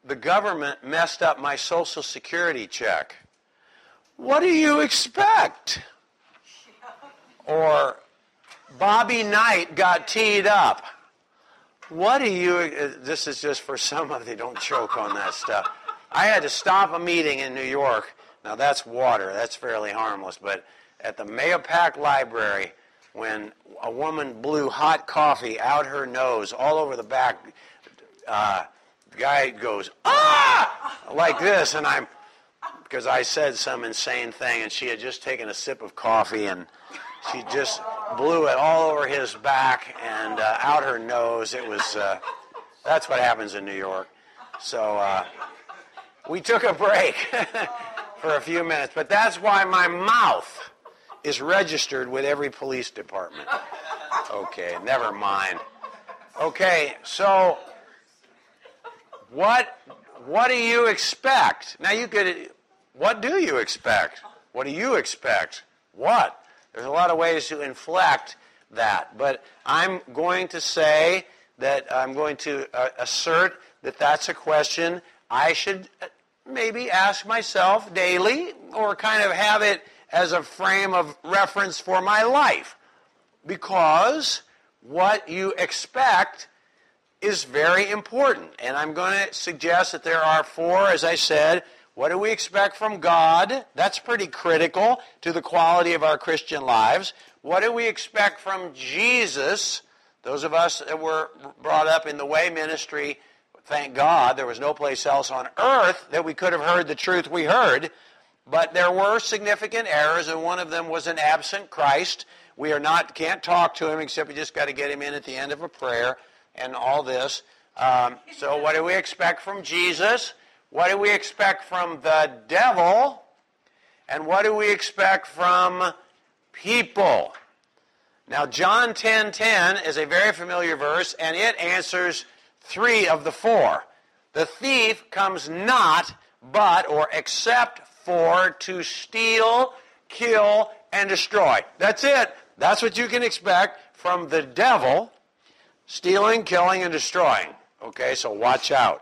the government messed up my Social Security check. What do you expect? Or Bobby Knight got teed up. What do you, this is just for some of you, don't choke on that stuff. I had to stop a meeting in New York. Now that's water, that's fairly harmless, but at the Mahopac Library, when a woman blew hot coffee out her nose all over the back, the guy goes, ah, like this, and because I said some insane thing, and she had just taken a sip of coffee, and she just blew it all over his back and out her nose. It was, that's what happens in New York. So we took a break for a few minutes, but that's why my mouth is registered with every police department. Okay, never mind. Okay, so what do you expect? Now you could, what do you expect? What do you expect? What? There's a lot of ways to inflect that, but I'm going to say that I'm going to assert that that's a question I should maybe ask myself daily, or kind of have it as a frame of reference for my life, because what you expect is very important. And I'm going to suggest that there are four, as I said. What do we expect from God? That's pretty critical to the quality of our Christian lives. What do we expect from Jesus? Those of us that were brought up in the Way ministry, thank God, there was no place else on earth that we could have heard the truth we heard. But there were significant errors, and one of them was an absent Christ. We can't talk to him, except we just got to get him in at the end of a prayer and all this. So what do we expect from Jesus? What do we expect from the devil? And what do we expect from people? Now, John 10:10 is a very familiar verse, and it answers three of the four. The thief comes not but, or except for, to steal, kill, and destroy. That's it. That's what you can expect from the devil: stealing, killing, and destroying. Okay, so watch out.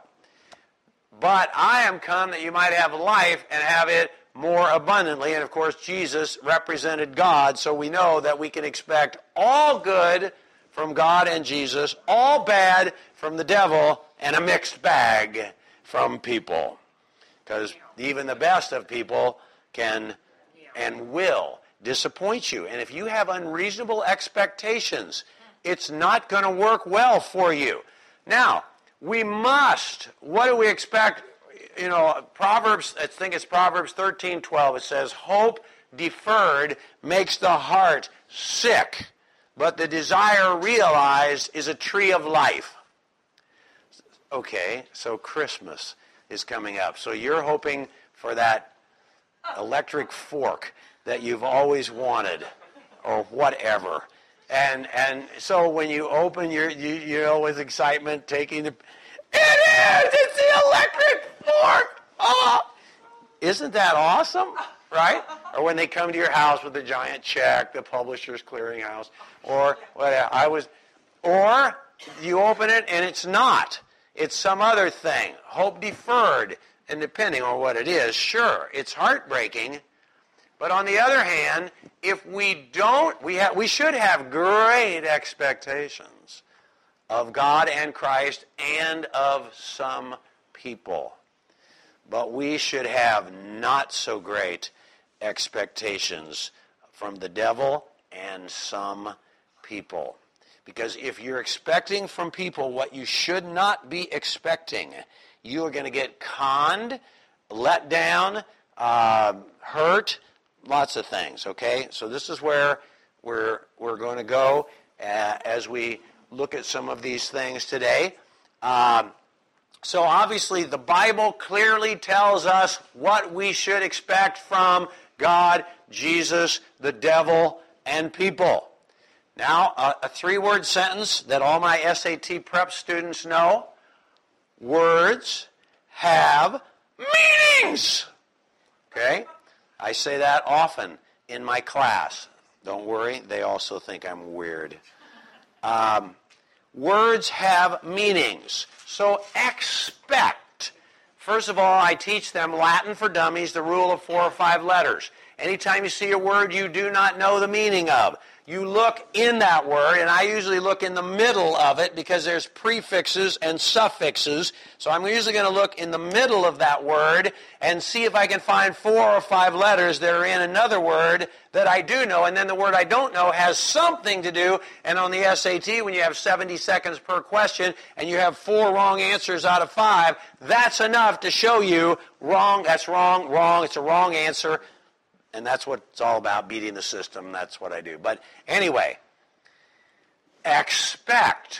But I am come that you might have life and have it more abundantly. And of course, Jesus represented God, so we know that we can expect all good from God and Jesus, all bad from the devil, and a mixed bag from people. Because even the best of people can and will disappoint you. And if you have unreasonable expectations, it's not going to work well for you. Now, we must, what do we expect? You know, Proverbs, I think it's Proverbs 13:12, it says, hope deferred makes the heart sick, but the desire realized is a tree of life. Okay, so Christmas is coming up. So you're hoping for that electric fork that you've always wanted, or whatever. And so when you open you know, with excitement, taking the, it's the electric fork! Oh! Isn't that awesome? Right? Or when they come to your house with a giant check, the Publishers Clearinghouse, or whatever. Or you open it and it's not. It's some other thing. Hope deferred. And depending on what it is, sure, it's heartbreaking. But on the other hand, if we don't, we should have great expectations of God and Christ and of some people. But we should have not so great expectations from the devil and some people. Because if you're expecting from people what you should not be expecting, you are going to get conned, let down, hurt, lots of things, okay? So this is where we're going to go as we look at some of these things today. So obviously the Bible clearly tells us what we should expect from God, Jesus, the devil, and people. Now, a three-word sentence that all my SAT prep students know. Words have meanings. Okay? I say that often in my class. Don't worry, they also think I'm weird. Words have meanings. So expect First of all, I teach them Latin for dummies, the rule of 4 or 5 letters. Anytime you see a word you do not know the meaning of, you look in that word, and I usually look in the middle of it because there's prefixes and suffixes. So I'm usually going to look in the middle of that word and see if I can find 4 or 5 letters that are in another word that I do know, and then the word I don't know has something to do. And on the SAT, when you have 70 seconds per question and you have 4 wrong answers out of 5, that's enough to show you wrong, that's wrong, wrong, it's a wrong answer. And that's what it's all about, beating the system. That's what I do. But anyway, expect,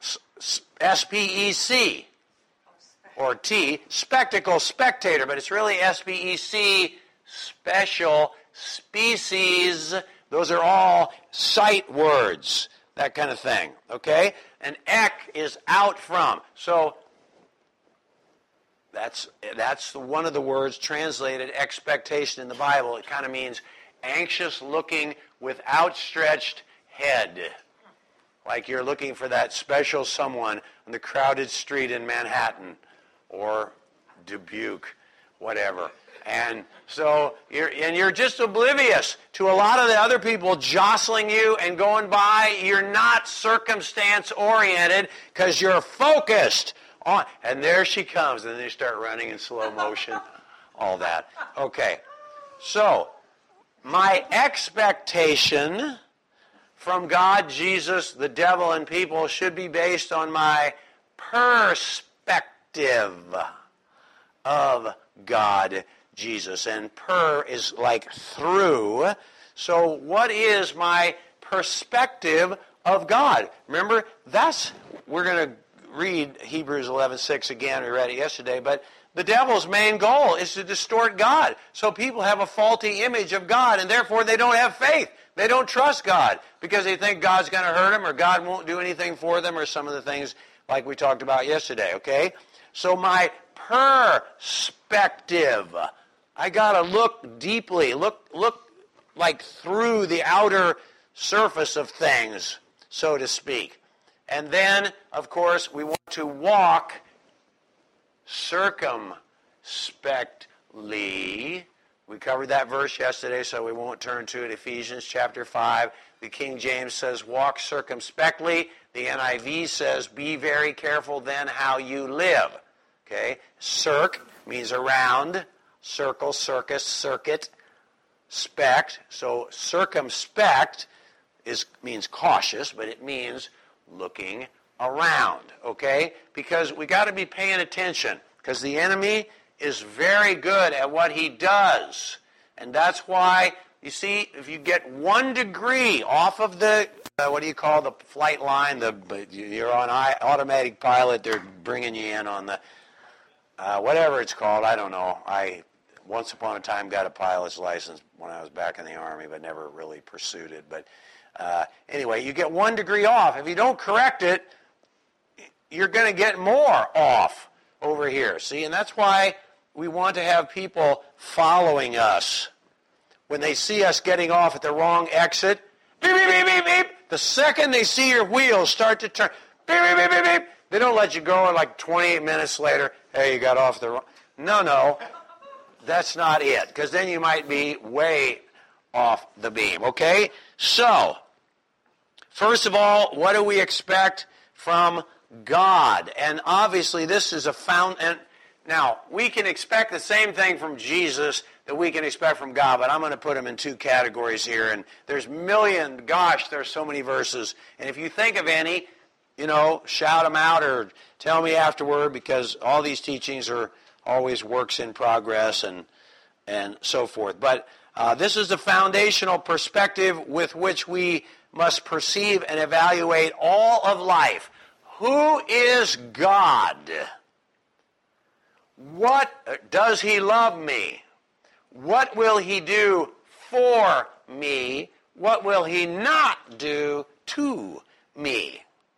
S-P-E-C, or T, spectacle, spectator, but it's really S-P-E-C, special, species. Those are all sight words, that kind of thing, okay? And ek is out from. So that's one of the words translated expectation in the Bible. It kind of means anxious looking with outstretched head. Like you're looking for that special someone on the crowded street in Manhattan or Dubuque, whatever. And so you're just oblivious to a lot of the other people jostling you and going by. You're not circumstance oriented because you're focused on, and there she comes, and then you start running in slow motion, all that. Okay, so my expectation from God, Jesus, the devil, and people should be based on my perspective of God, Jesus. And per is like through. So what is my perspective of God? Remember, we're going to read Hebrews 11:6 again. We read it yesterday, but the devil's main goal is to distort God. So people have a faulty image of God, and therefore they don't have faith. They don't trust God because they think God's going to hurt them or God won't do anything for them or some of the things like we talked about yesterday, okay? So my perspective, I got to look deeply, look like through the outer surface of things, so to speak. And then, of course, we want to walk circumspectly. We covered that verse yesterday, so we won't turn to it. Ephesians chapter 5. The King James says, walk circumspectly. The NIV says, be very careful then how you live. Okay? Circ means around. Circle, circus, circuit. Spect. So circumspect means cautious, but it means looking around, okay? Because we got to be paying attention, because the enemy is very good at what he does. And that's why, you see, if you get 1 degree off of the, what do you call the flight line, you're on automatic pilot, they're bringing you in on the, whatever it's called, I don't know. I, once upon a time, got a pilot's license when I was back in the Army, but never really pursued it. But anyway, you get 1 degree off. If you don't correct it, you're going to get more off over here. See, and that's why we want to have people following us. When they see us getting off at the wrong exit, beep, beep, beep, beep, beep. The second they see your wheels start to turn, beep, beep, beep, beep, beep. They don't let you go, and like 28 minutes later, hey, you got off the wrong. No, that's not it, because then you might be way off the beam, okay? So, first of all, what do we expect from God? And obviously this is and now, we can expect the same thing from Jesus that we can expect from God, but I'm going to put them in 2 categories here, and there's there's so many verses, and if you think of any, shout them out or tell me afterward, because all these teachings are always works in progress and so forth. But this is the foundational perspective with which we must perceive and evaluate all of life. Who is God? What does he love me? What will he do for me? What will he not do to me?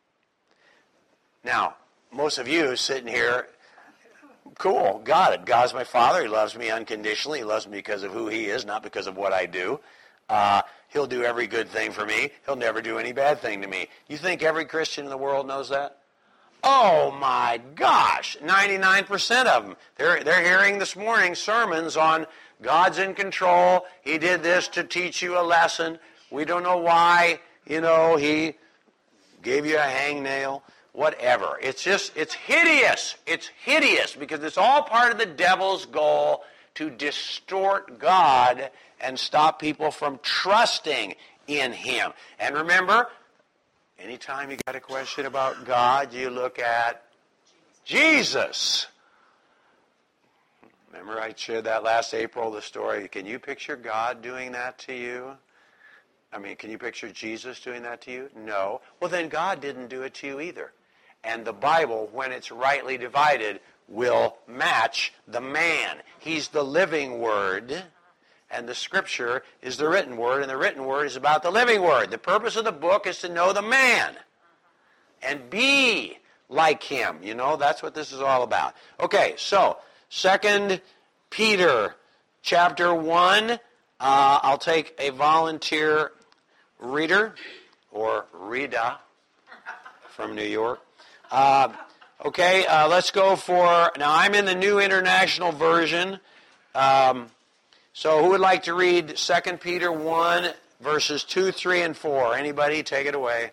Now, most of you sitting here, cool, got it. God's my Father. He loves me unconditionally. He loves me because of who he is, not because of what I do. He'll do every good thing for me. He'll never do any bad thing to me. You think every Christian in the world knows that? Oh my gosh, 99% of them. They're hearing this morning sermons on God's in control. He did this to teach you a lesson. We don't know why, he gave you a hangnail. Whatever. It's hideous. It's hideous because it's all part of the devil's goal to distort God and stop people from trusting in him. And remember, anytime you got a question about God, you look at Jesus. Remember I shared that last April, the story. Can you picture God doing that to you? Can you picture Jesus doing that to you? No. Well, then God didn't do it to you either. And the Bible, when it's rightly divided, will match the man. He's the living word, and the Scripture is the written word, and the written word is about the living word. The purpose of the book is to know the man and be like him. That's what this is all about. Okay, so 2 Peter chapter 1. I'll take a volunteer reader or Rita from New York. Let's go for, now I'm in the New International Version. So who would like to read 2 Peter 1, verses 2, 3, and 4? Anybody? Take it away.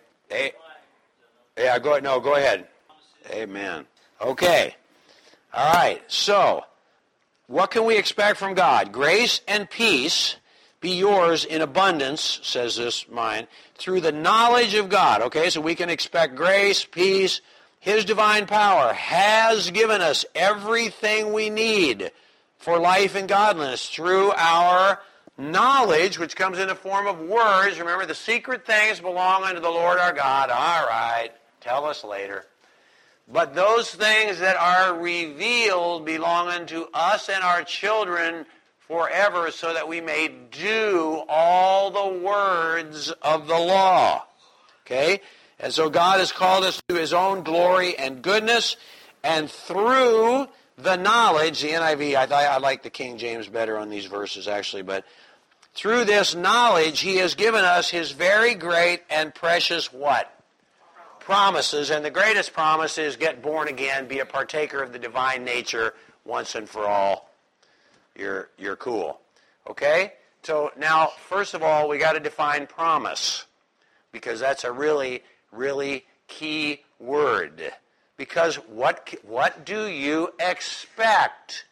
Yeah, go ahead. Amen. Okay. All right. So, what can we expect from God? Grace and peace be yours in abundance, says this mine, through the knowledge of God. Okay, so we can expect grace, peace. His divine power has given us everything we need for life and godliness through our knowledge, which comes in the form of words. Remember, the secret things belong unto the Lord our God. All right, tell us later. But those things that are revealed belong unto us and our children forever, so that we may do all the words of the law. Okay? And so God has called us to his own glory and goodness, and through the knowledge, the NIV, I like the King James better on these verses actually, but through this knowledge he has given us his very great and precious what? Promises. And the greatest promise is get born again, be a partaker of the divine nature once and for all. You're cool. Okay? So now, first of all, we got to define promise, because that's a really, really key word. Because what do you expect?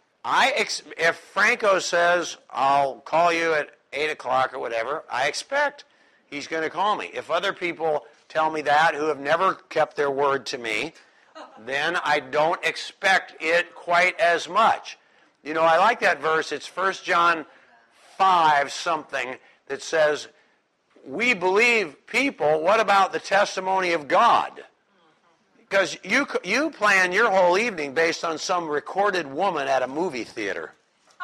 If Franco says, I'll call you at 8 o'clock or whatever, I expect he's going to call me. If other people tell me that who have never kept their word to me, then I don't expect it quite as much. I like that verse. It's 1 John 5 something that says, we believe people, what about the testimony of God? Because you plan your whole evening based on some recorded woman at a movie theater.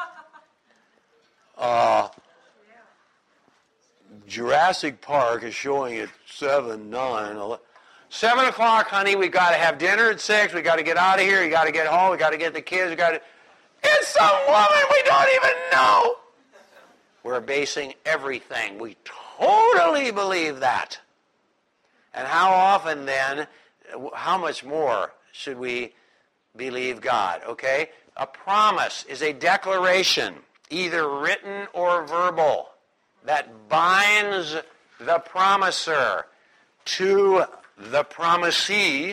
Jurassic Park is showing at 7, 9, 11. 7 o'clock, honey, we got to have dinner at 6. We got to get out of here. You got to get home. We got to get the kids. It's some woman we don't even know. We're basing everything. We totally believe that. And how often then, how much more should we believe God? Okay? A promise is a declaration, either written or verbal, that binds the promiser to the promisee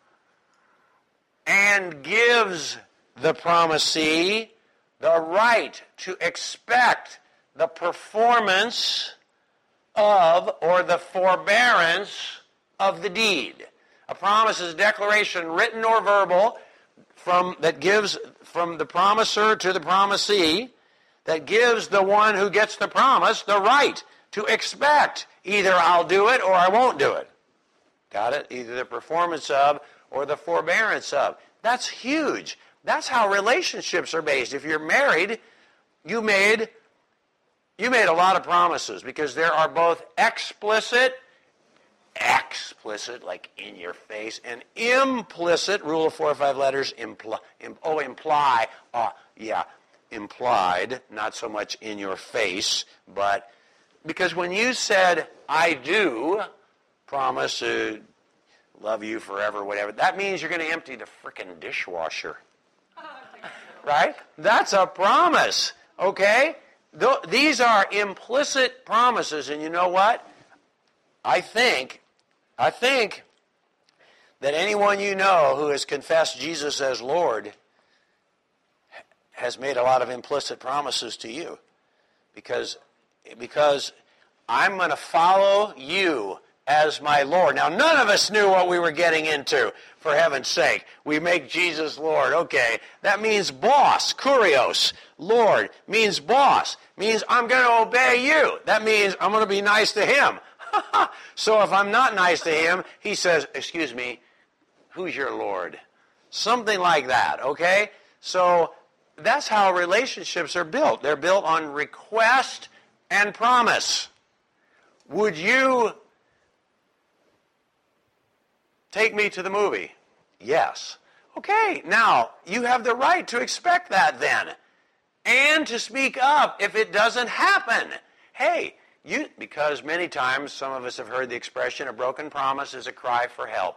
and gives the promisee the right to expect the performance of or the forbearance of the deed. A promise is a declaration, written or verbal, that gives from the promiser to the promisee, that gives the one who gets the promise the right to expect either I'll do it or I won't do it. Got it? Either the performance of or the forbearance of. That's huge. That's how relationships are based. If you're married, you made a lot of promises, because there are both explicit, like in your face, and implicit, rule of 4 or 5 letters, implied, not so much in your face, but because when you said, I do promise to love you forever, whatever. That means you're going to empty the frickin' dishwasher. Right? That's a promise. Okay? These are implicit promises, and you know what? I think that anyone you know who has confessed Jesus as Lord has made a lot of implicit promises to you. Because I'm going to follow you as my Lord. Now, none of us knew what we were getting into, for heaven's sake. We make Jesus Lord. Okay, that means boss, kurios. Lord means boss. Means I'm going to obey you. That means I'm going to be nice to him. So if I'm not nice to him, he says, excuse me, who's your Lord? Something like that, okay? So that's how relationships are built. They're built on request and promise. Would you take me to the movie? Yes. Okay, now, you have the right to expect that then. And to speak up if it doesn't happen. Hey, because many times some of us have heard the expression, a broken promise is a cry for help.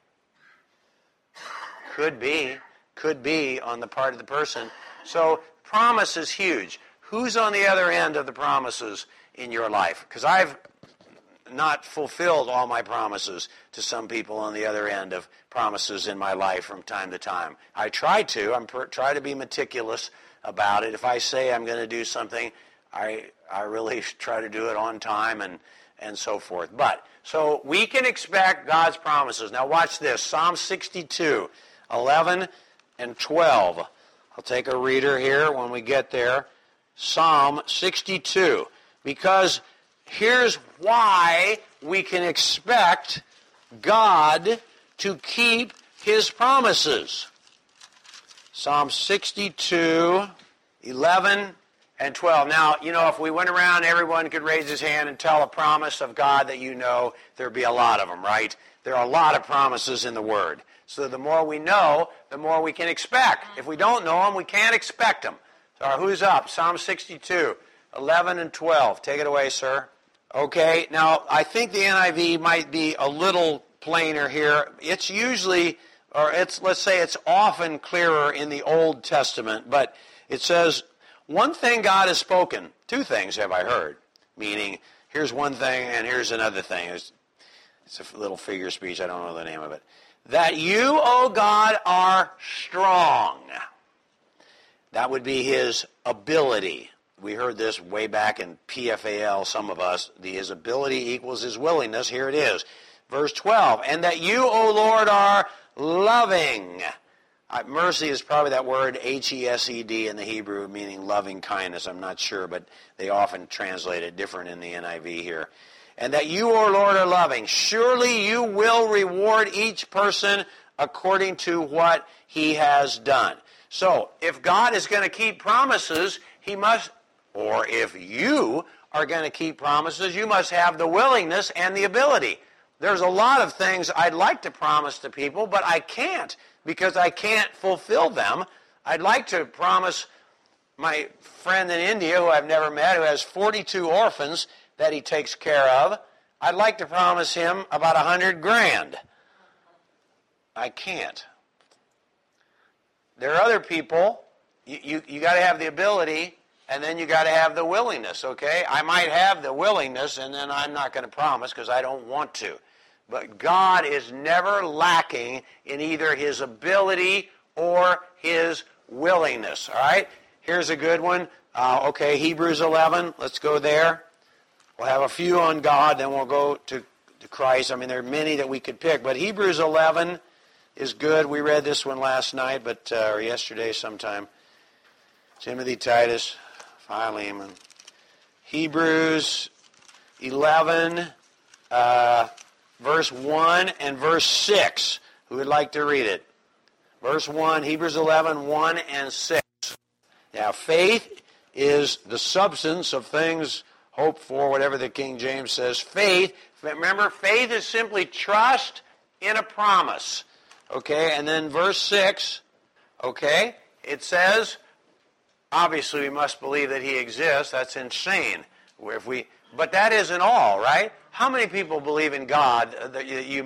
Could be on the part of the person. So, promise is huge. Who's on the other end of the promises in your life? Because I've not fulfilled all my promises to some people on the other end of promises in my life from time to time. I try to. Try to be meticulous about it. If I say I'm going to do something, I really try to do it on time and so forth. But, so we can expect God's promises. Now watch this. Psalm 62, 11 and 12. I'll take a reader here when we get there. Psalm 62. Because here's why we can expect God to keep his promises. Psalm 62, 11 and 12. Now, if we went around, everyone could raise his hand and tell a promise of God that you know, there'd be a lot of them, right? There are a lot of promises in the Word. So the more we know, the more we can expect. If we don't know them, we can't expect them. So who's up? Psalm 62, 11 and 12. Take it away, sir. Okay, now I think the NIV might be a little plainer here. It's usually, let's say it's often clearer in the Old Testament, but it says, one thing God has spoken, two things have I heard, meaning here's one thing and here's another thing. It's a little figure speech, I don't know the name of it. That you, O God, are strong. That would be his ability. We heard this way back in PFAL, some of us. His ability equals his willingness. Here it is. Verse 12. And that you, O Lord, are loving. Mercy is probably that word Hesed in the Hebrew, meaning loving kindness. I'm not sure, but they often translate it different in the NIV here. And that you, O Lord, are loving. Surely you will reward each person according to what he has done. So, if God is going to keep promises, he must, or if you are going to keep promises, you must have the willingness and the ability. There's a lot of things I'd like to promise to people, but I can't because I can't fulfill them. I'd like to promise my friend in India, who I've never met, who has 42 orphans that he takes care of, I'd like to promise him about $100,000. I can't. There are other people, you got to have the ability, and then you got to have the willingness, okay? I might have the willingness, and then I'm not going to promise because I don't want to. But God is never lacking in either his ability or his willingness, all right? Here's a good one. Okay, Hebrews 11, let's go there. We'll have a few on God, then we'll go to Christ. I mean, there are many that we could pick, but Hebrews 11 is good. We read this one last night, or yesterday sometime. Timothy, Titus, Philemon. Hebrews 11, verse 1 and verse 6. Who would like to read it? Verse 1, Hebrews 11, 1 and 6. Now, faith is the substance of things hoped for, whatever the King James says. Faith, remember, faith is simply trust in a promise. Okay, and then verse 6, okay, it says, obviously we must believe that he exists. That's insane. But that isn't all, right? How many people believe in God that you meet?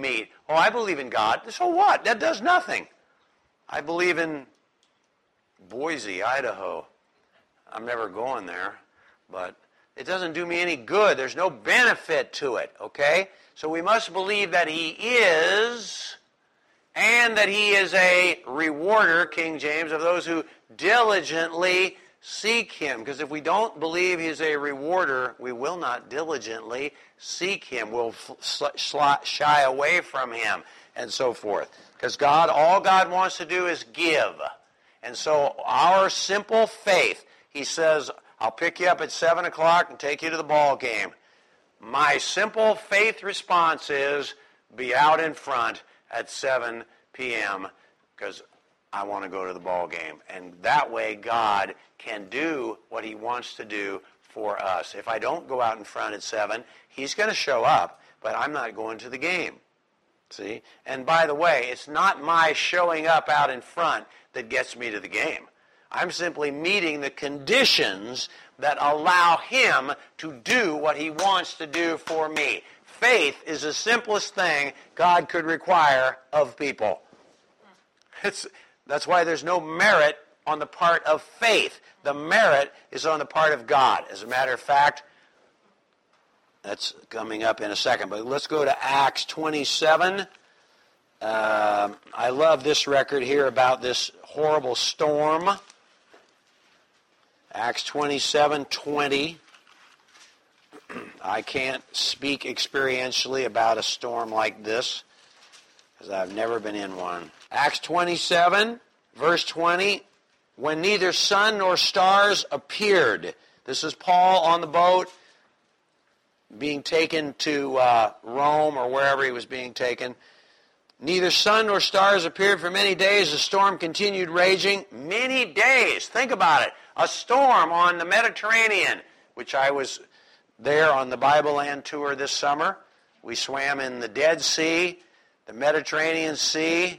Oh, I believe in God. So what? That does nothing. I believe in Boise, Idaho. I'm never going there, but it doesn't do me any good. There's no benefit to it, okay? So we must believe that he is, and that he is a rewarder, King James, of those who diligently seek him. Because if we don't believe he's a rewarder, we will not diligently seek him. We'll shy away from him and so forth. Because God, all God wants to do is give. And so our simple faith, he says, I'll pick you up at 7 o'clock and take you to the ball game. My simple faith response is, be out in front at 7 p.m. because I want to go to the ball game. And that way God can do what he wants to do for us. If I don't go out in front at 7, he's going to show up, but I'm not going to the game. See? And by the way, it's not my showing up out in front that gets me to the game. I'm simply meeting the conditions that allow him to do what he wants to do for me. Faith is the simplest thing God could require of people. That's why there's no merit on the part of faith. The merit is on the part of God. As a matter of fact, that's coming up in a second. But let's go to Acts 27. I love this record here about this horrible storm. Acts 27:20. I can't speak experientially about a storm like this because I've never been in one. Acts 27, verse 20. When neither sun nor stars appeared. This is Paul on the boat being taken to Rome or wherever he was being taken. Neither sun nor stars appeared for many days. The storm continued raging. Many days. Think about it. A storm on the Mediterranean, which I was there on the Bible Land tour this summer. We swam in the Dead Sea, the Mediterranean Sea,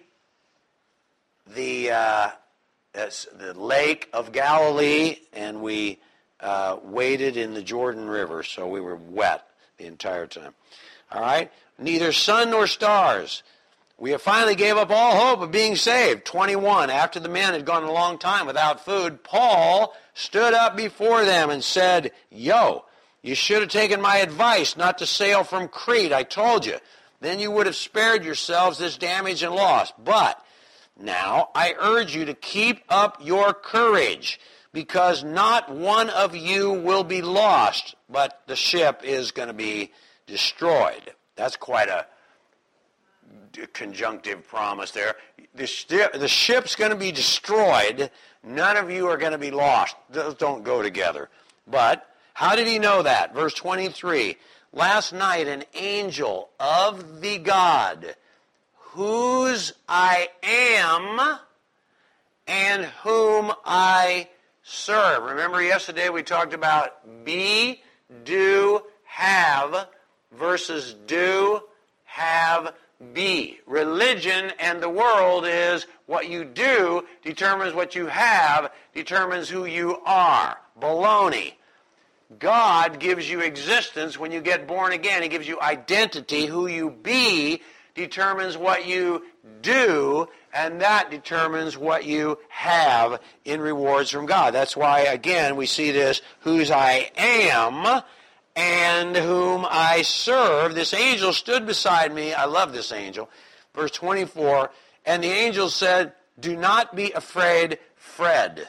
the Lake of Galilee, and we waded in the Jordan River, so we were wet the entire time. All right? Neither sun nor stars. We finally gave up all hope of being saved. 21, after the men had gone a long time without food, Paul stood up before them and said, Yo, you should have taken my advice not to sail from Crete, I told you. Then you would have spared yourselves this damage and loss. But now I urge you to keep up your courage, because not one of you will be lost, but the ship is going to be destroyed. That's quite a conjunctive promise there. The ship's going to be destroyed. None of you are going to be lost. Those don't go together. But how did he know that? Verse 23. Last night an angel of the God whose I am and whom I serve. Remember yesterday we talked about be, do, have versus do, have, be. Religion and the world is what you do determines what you have, determines who you are. Baloney. God gives you existence when you get born again. He gives you identity. Who you be determines what you do, and that determines what you have in rewards from God. That's why, again, we see this, whose I am and whom I serve. This angel stood beside me. I love this angel. Verse 24, and the angel said, do not be afraid, Fred.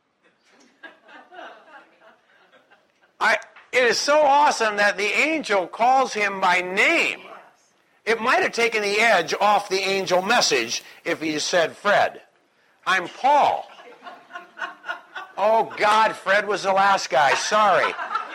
It is so awesome that the angel calls him by name. It might have taken the edge off the angel message if he said Fred. I'm Paul. Oh, God, Fred was the last guy. Sorry.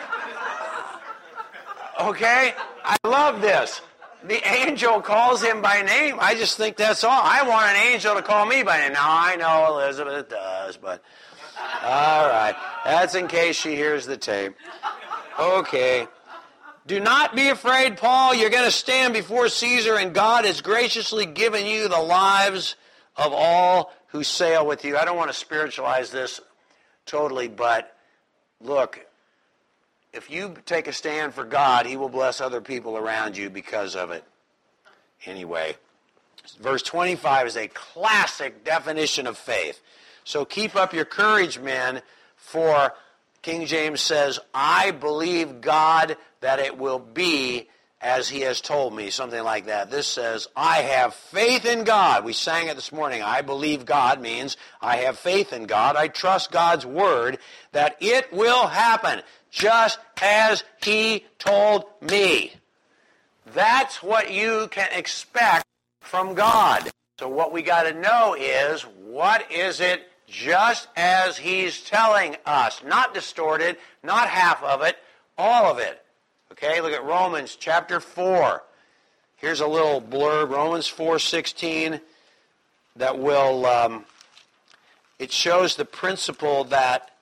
Okay? I love this. The angel calls him by name. I just think that's all. I want an angel to call me by name. Now, I know Elizabeth does, but all right. That's in case she hears the tape. Okay. Do not be afraid, Paul. You're going to stand before Caesar, and God has graciously given you the lives of all who sail with you. I don't want to spiritualize this totally, but look, if you take a stand for God, he will bless other people around you because of it. Anyway, Verse 25 is a classic definition of faith. So keep up your courage, men, for King James says, I believe God that it will be as he has told me, something like that. This says, I have faith in God. We sang it this morning. I believe God means I have faith in God. I trust God's word that it will happen just as he told me. That's what you can expect from God. So what we got to know is, what is it just as he's telling us? Not distorted, not half of it, all of it. Okay, look at Romans chapter 4. Here's a little blurb, Romans 4:16, that will, it shows the principle that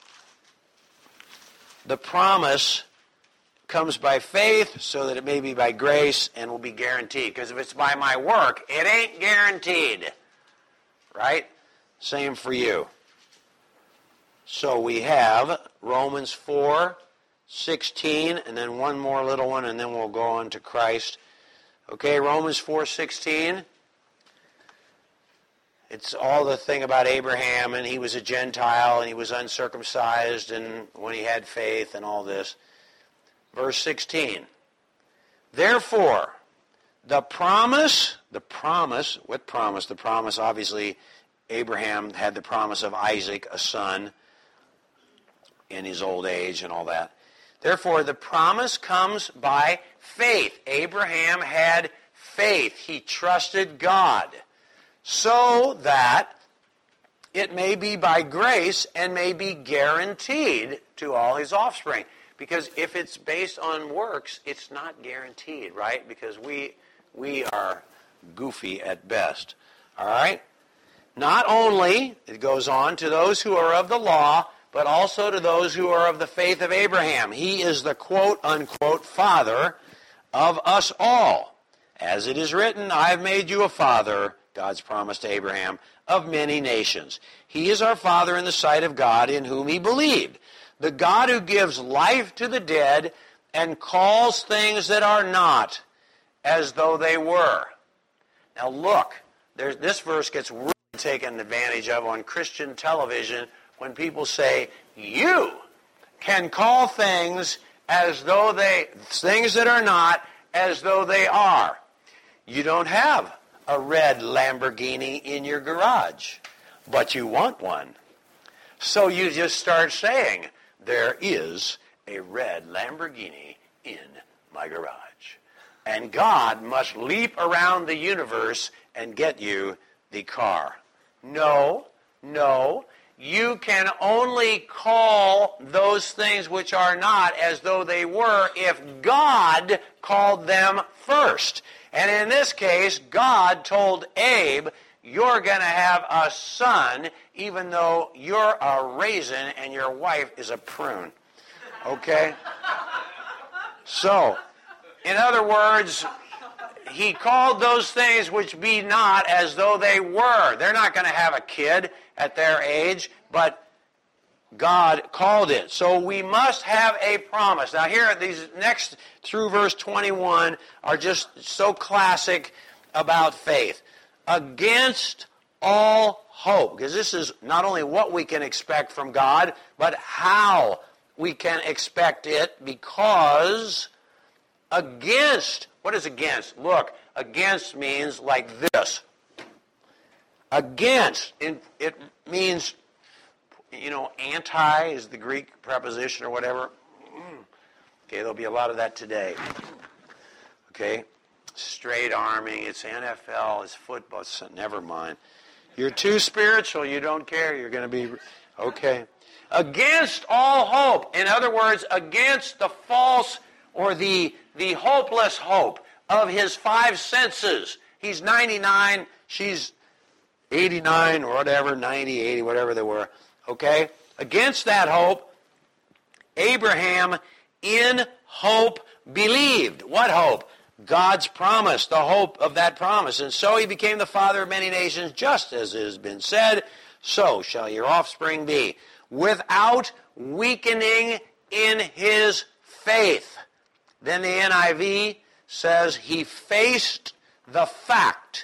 the promise comes by faith so that it may be by grace and will be guaranteed. Because if it's by my work, it ain't guaranteed. Right? Same for you. So we have Romans 4:16, and then one more little one, and then we'll go on to Christ. Okay, Romans 4:16. It's all the thing about Abraham, and he was a Gentile, and he was uncircumcised, and when he had faith, and all this. Verse 16. Therefore, what promise? The promise, obviously, Abraham had the promise of Isaac, a son, in his old age and all that. Therefore, the promise comes by faith. Abraham had faith. He trusted God. So that it may be by grace and may be guaranteed to all his offspring. Because if it's based on works, it's not guaranteed, right? Because we are goofy at best. All right? Not only, it goes on, to those who are of the law, but also to those who are of the faith of Abraham. He is the quote-unquote father of us all. As it is written, I have made you a father, God's promise to Abraham, of many nations. He is our father in the sight of God, in whom he believed. The God who gives life to the dead and calls things that are not as though they were. Now look, this verse gets really taken advantage of on Christian television when people say, you can call things as though things that are not as though they are. You don't have a red Lamborghini in your garage, but you want one. So you just start saying, there is a red Lamborghini in my garage. And God must leap around the universe and get you the car. No. You can only call those things which are not as though they were if God called them first. And in this case, God told Abe, you're going to have a son, even though you're a raisin and your wife is a prune. Okay? So, in other words, he called those things which be not as though they were. They're not going to have a kid at their age, but God called it. So we must have a promise. Now here, these next through verse 21 are just so classic about faith. Against all hope. Because this is not only what we can expect from God, but how we can expect it, because against, what is against? Look, against means like this. Against, it means, anti is the Greek preposition or whatever. Okay, there'll be a lot of that today. Okay, straight arming, it's NFL, it's football, never mind. You're too spiritual, you don't care, you're going to be, okay. Against all hope. In other words, against the false or the hopeless hope of his five senses. He's 99, she's 89 or whatever, 90, 80, whatever they were. Okay? Against that hope, Abraham in hope believed. What hope? God's promise, the hope of that promise. And so he became the father of many nations, just as it has been said, so shall your offspring be, without weakening in his faith. Then the NIV says he faced the fact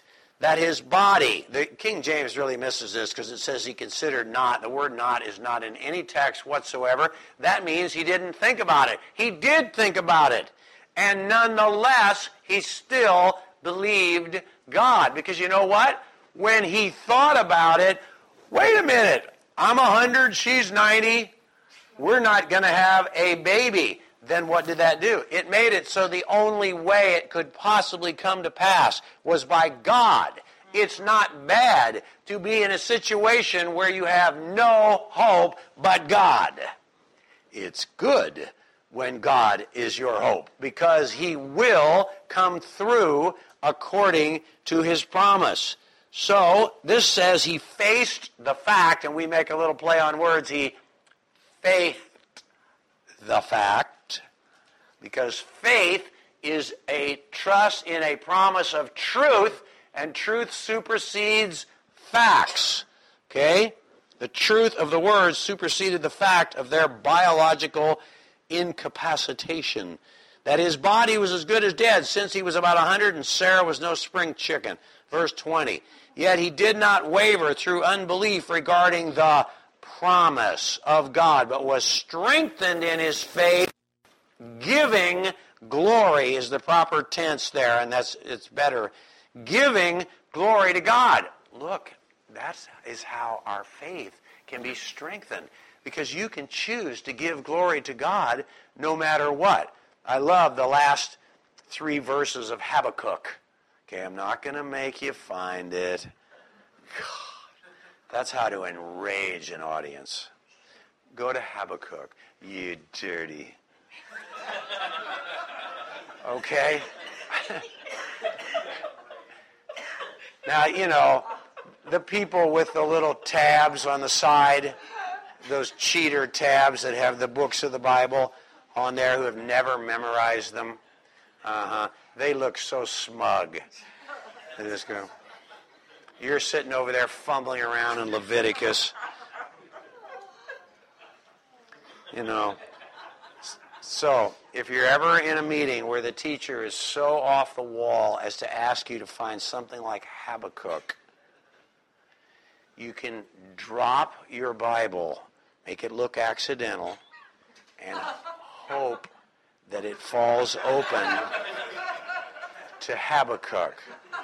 that his body, the King James really misses this because it says he considered not. The word not is not in any text whatsoever. That means he didn't think about it. He did think about it. And nonetheless, he still believed God. Because you know what? When he thought about it, wait a minute, I'm 100, she's 90, we're not going to have a baby. Then what did that do? It made it so the only way it could possibly come to pass was by God. It's not bad to be in a situation where you have no hope but God. It's good when God is your hope, because he will come through according to his promise. So this says he faced the fact, and we make a little play on words, he faced the fact, because faith is a trust in a promise of truth, and truth supersedes facts. Okay? The truth of the words superseded the fact of their biological incapacitation. That his body was as good as dead since he was about 100 and Sarah was no spring chicken. Verse 20. Yet he did not waver through unbelief regarding the promise of God, but was strengthened in his faith, giving glory is the proper tense there, and it's better. Giving glory to God. Look, that is how our faith can be strengthened, because you can choose to give glory to God no matter what. I love the last 3 verses of Habakkuk. Okay, I'm not going to make you find it. God, that's how to enrage an audience. Go to Habakkuk, you dirty. Okay? Now, you know, the people with the little tabs on the side, those cheater tabs that have the books of the Bible on there who have never memorized them, they look so smug. They just go, you're sitting over there fumbling around in Leviticus. You know. So, if you're ever in a meeting where the teacher is so off the wall as to ask you to find something like Habakkuk, you can drop your Bible, make it look accidental, and hope that it falls open to Habakkuk.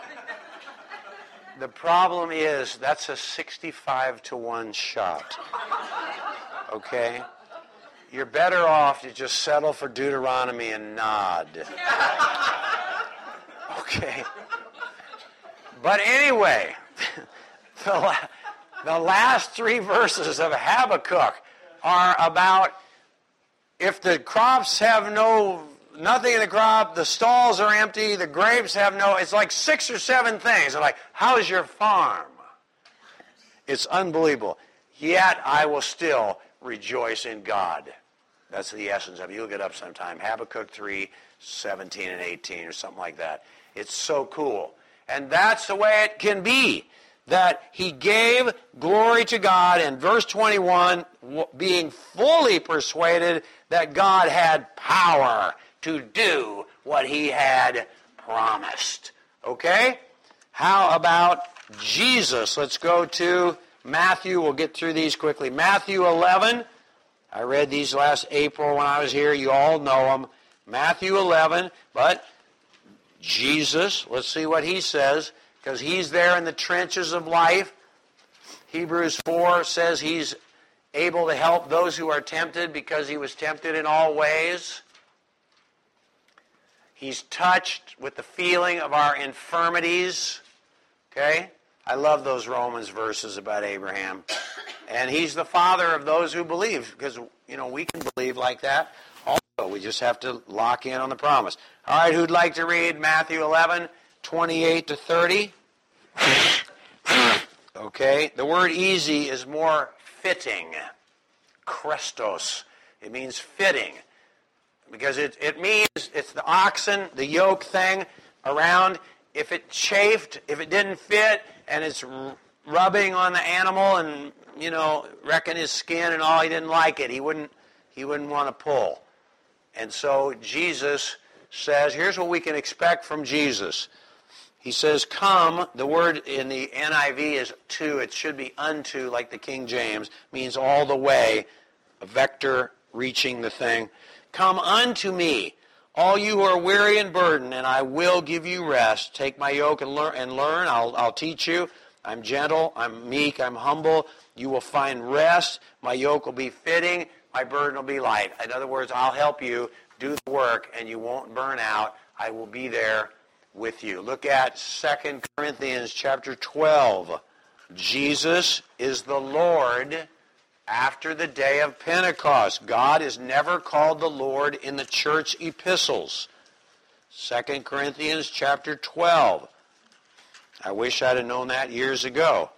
The problem is that's a 65-1 shot. Okay? You're better off to just settle for Deuteronomy and nod. Okay. But anyway, the last 3 verses of Habakkuk are about if the crops have nothing in the crop, the stalls are empty, the grapes have it's like 6 or 7 things. They're like, how's your farm? It's unbelievable. Yet I will still rejoice in God. That's the essence of it. You look it up sometime. Habakkuk 3, 17 and 18 or something like that. It's so cool. And that's the way it can be. That he gave glory to God in verse 21, being fully persuaded that God had power to do what he had promised. Okay? How about Jesus? Let's go to Matthew. We'll get through these quickly. Matthew 11. I read these last April when I was here. You all know them. Matthew 11. But Jesus, let's see what he says, because he's there in the trenches of life. Hebrews 4 says he's able to help those who are tempted because he was tempted in all ways. He's touched with the feeling of our infirmities. Okay? I love those Romans verses about Abraham. And he's the father of those who believe, because, we can believe like that also. We just have to lock in on the promise. All right, who'd like to read Matthew 11, 28 to 30? Okay, the word easy is more fitting. Krestos. It means fitting. Because it means it's the oxen, the yoke thing around. If it chafed, if it didn't fit, and it's rubbing on the animal and, wrecking his skin and all, he didn't like it. He wouldn't want to pull. And so Jesus says, here's what we can expect from Jesus. He says, come. The word in the NIV is to. It should be unto, like the King James. Means all the way. A vector reaching the thing. Come unto me, all you who are weary and burdened, and I will give you rest. Take my yoke and learn. I'll teach you. I'm gentle. I'm meek. I'm humble. You will find rest. My yoke will be fitting. My burden will be light. In other words, I'll help you do the work, and you won't burn out. I will be there with you. Look at 2 Corinthians chapter 12. Jesus is the Lord after the day of Pentecost. God is never called the Lord in the church epistles. 2 Corinthians chapter 12. I wish I'd have known that years ago.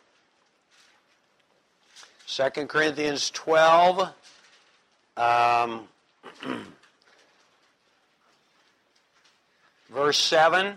2 Corinthians 12. Verse 7.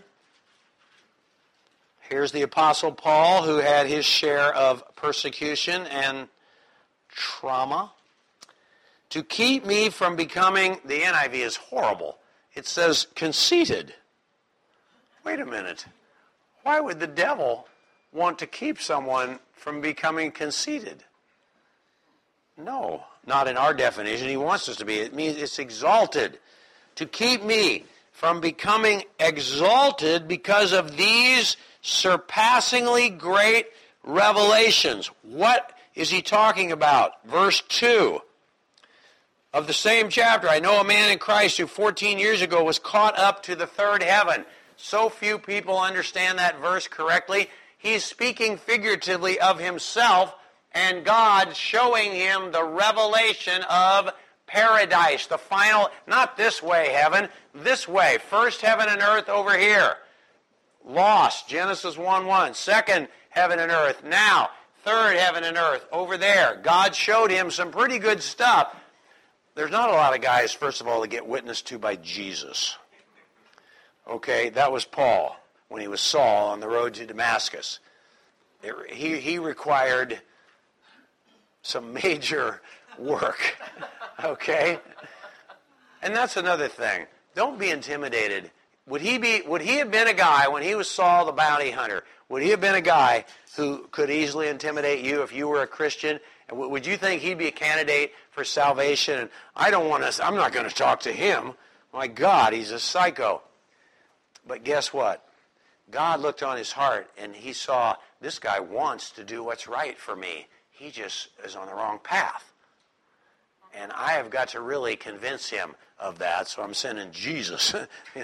Here's the Apostle Paul, who had his share of persecution and trauma. To keep me from becoming, the NIV is horrible. It says conceited. Wait a minute. Why would the devil want to keep someone from becoming conceited? No, not in our definition. He wants us to be. It means it's exalted. To keep me from becoming exalted because of these surpassingly great revelations. What is he talking about? Verse 2 of the same chapter. I know a man in Christ who 14 years ago was caught up to the third heaven. So few people understand that verse correctly. He's speaking figuratively of himself and God showing him the revelation of paradise, the final, not this way heaven, this way. First heaven and earth over here. Lost, Genesis 1:1. Second heaven and earth now. Third heaven and earth over there. God showed him some pretty good stuff. There's not a lot of guys, first of all, that get witnessed to by Jesus. Okay, that was Paul when he was Saul on the road to Damascus. He required some major work. Okay? And that's another thing. Don't be intimidated. Would he have been a guy, when he was Saul the bounty hunter, would he have been a guy who could easily intimidate you if you were a Christian? And would you think he'd be a candidate for salvation? And I'm not going to talk to him. My God, he's a psycho. But guess what? God looked on his heart and he saw, this guy wants to do what's right for me. He just is on the wrong path. And I have got to really convince him of that, so I'm sending Jesus,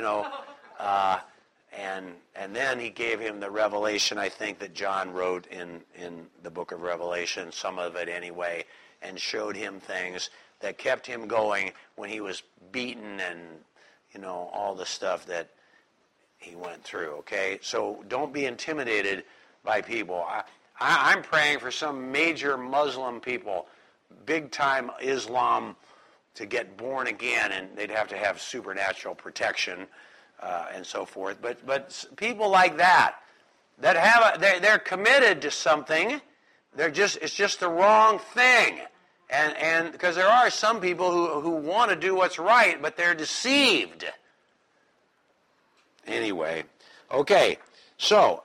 and then he gave him the revelation, I think, that John wrote in the book of Revelation, some of it anyway, and showed him things that kept him going when he was beaten and, all the stuff that he went through, okay? So don't be intimidated by people. I'm praying for some major Muslim people, big-time Islam, to get born again, and they'd have to have supernatural protection and so forth. But people like that they're committed to something. It's just the wrong thing, and because there are some people who want to do what's right, but they're deceived. Anyway, okay, so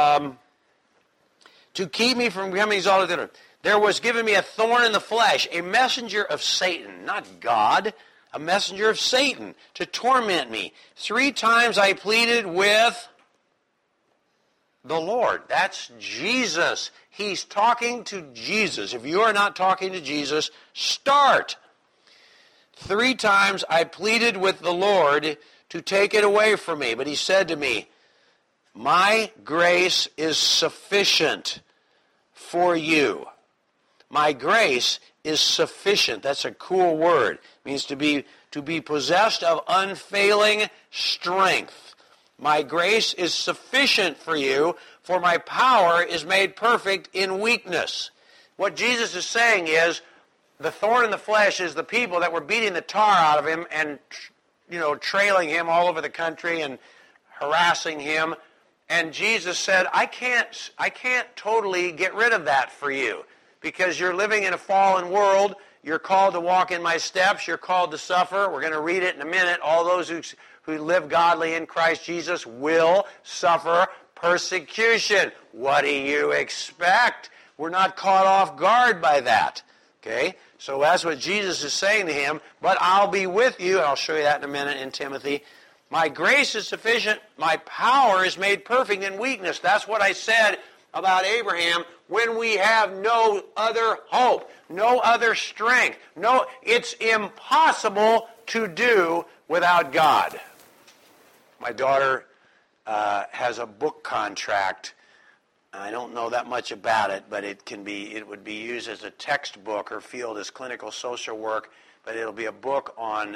to keep me from becoming exalted, there was given me a thorn in the flesh, a messenger of Satan, not God, a messenger of Satan, to torment me. 3 times I pleaded with the Lord. That's Jesus. He's talking to Jesus. If you are not talking to Jesus, start. 3 times I pleaded with the Lord to take it away from me. But he said to me, my grace is sufficient for you. My grace is sufficient. That's a cool word. It means to be possessed of unfailing strength. My grace is sufficient for you, for my power is made perfect in weakness. What Jesus is saying is, the thorn in the flesh is the people that were beating the tar out of him and, trailing him all over the country and harassing him. And Jesus said, I can't totally get rid of that for you, because you're living in a fallen world. You're called to walk in my steps. You're called to suffer. We're going to read it in a minute. All those who live godly in Christ Jesus will suffer persecution. What do you expect? We're not caught off guard by that. Okay? So that's what Jesus is saying to him. But I'll be with you, and I'll show you that in a minute in Timothy. My grace is sufficient. My power is made perfect in weakness. That's what I said about Abraham. When we have no other hope, no other strength, it's impossible to do without God. My daughter has a book contract. I don't know that much about it, but it would be used as a textbook. Her field is clinical social work, but it'll be a book on,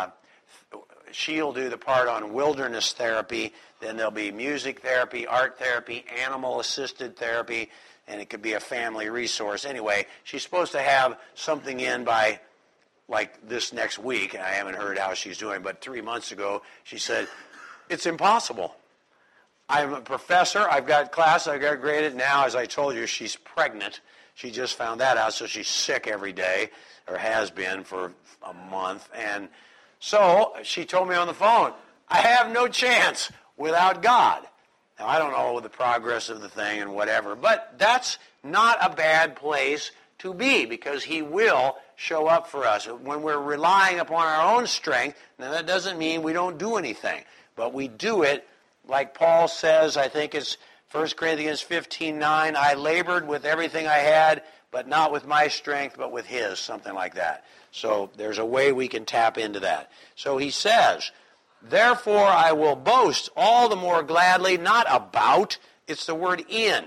she'll do the part on wilderness therapy, then there'll be music therapy, art therapy, animal-assisted therapy, and it could be a family resource. Anyway, she's supposed to have something in by like this next week, and I haven't heard how she's doing, but 3 months ago she said, it's impossible. I'm a professor. I've got class. I've got graded. Now, as I told you, she's pregnant. She just found that out, so she's sick every day, or has been for a month. And so she told me on the phone, I have no chance without God. Now, I don't know the progress of the thing and whatever, but that's not a bad place to be, because he will show up for us. When we're relying upon our own strength, now that doesn't mean we don't do anything, but we do it like Paul says, I think it's 1 Corinthians 15:9, I labored with everything I had, but not with my strength, but with his, something like that. So there's a way we can tap into that. So he says, therefore I will boast all the more gladly, not about, it's the word in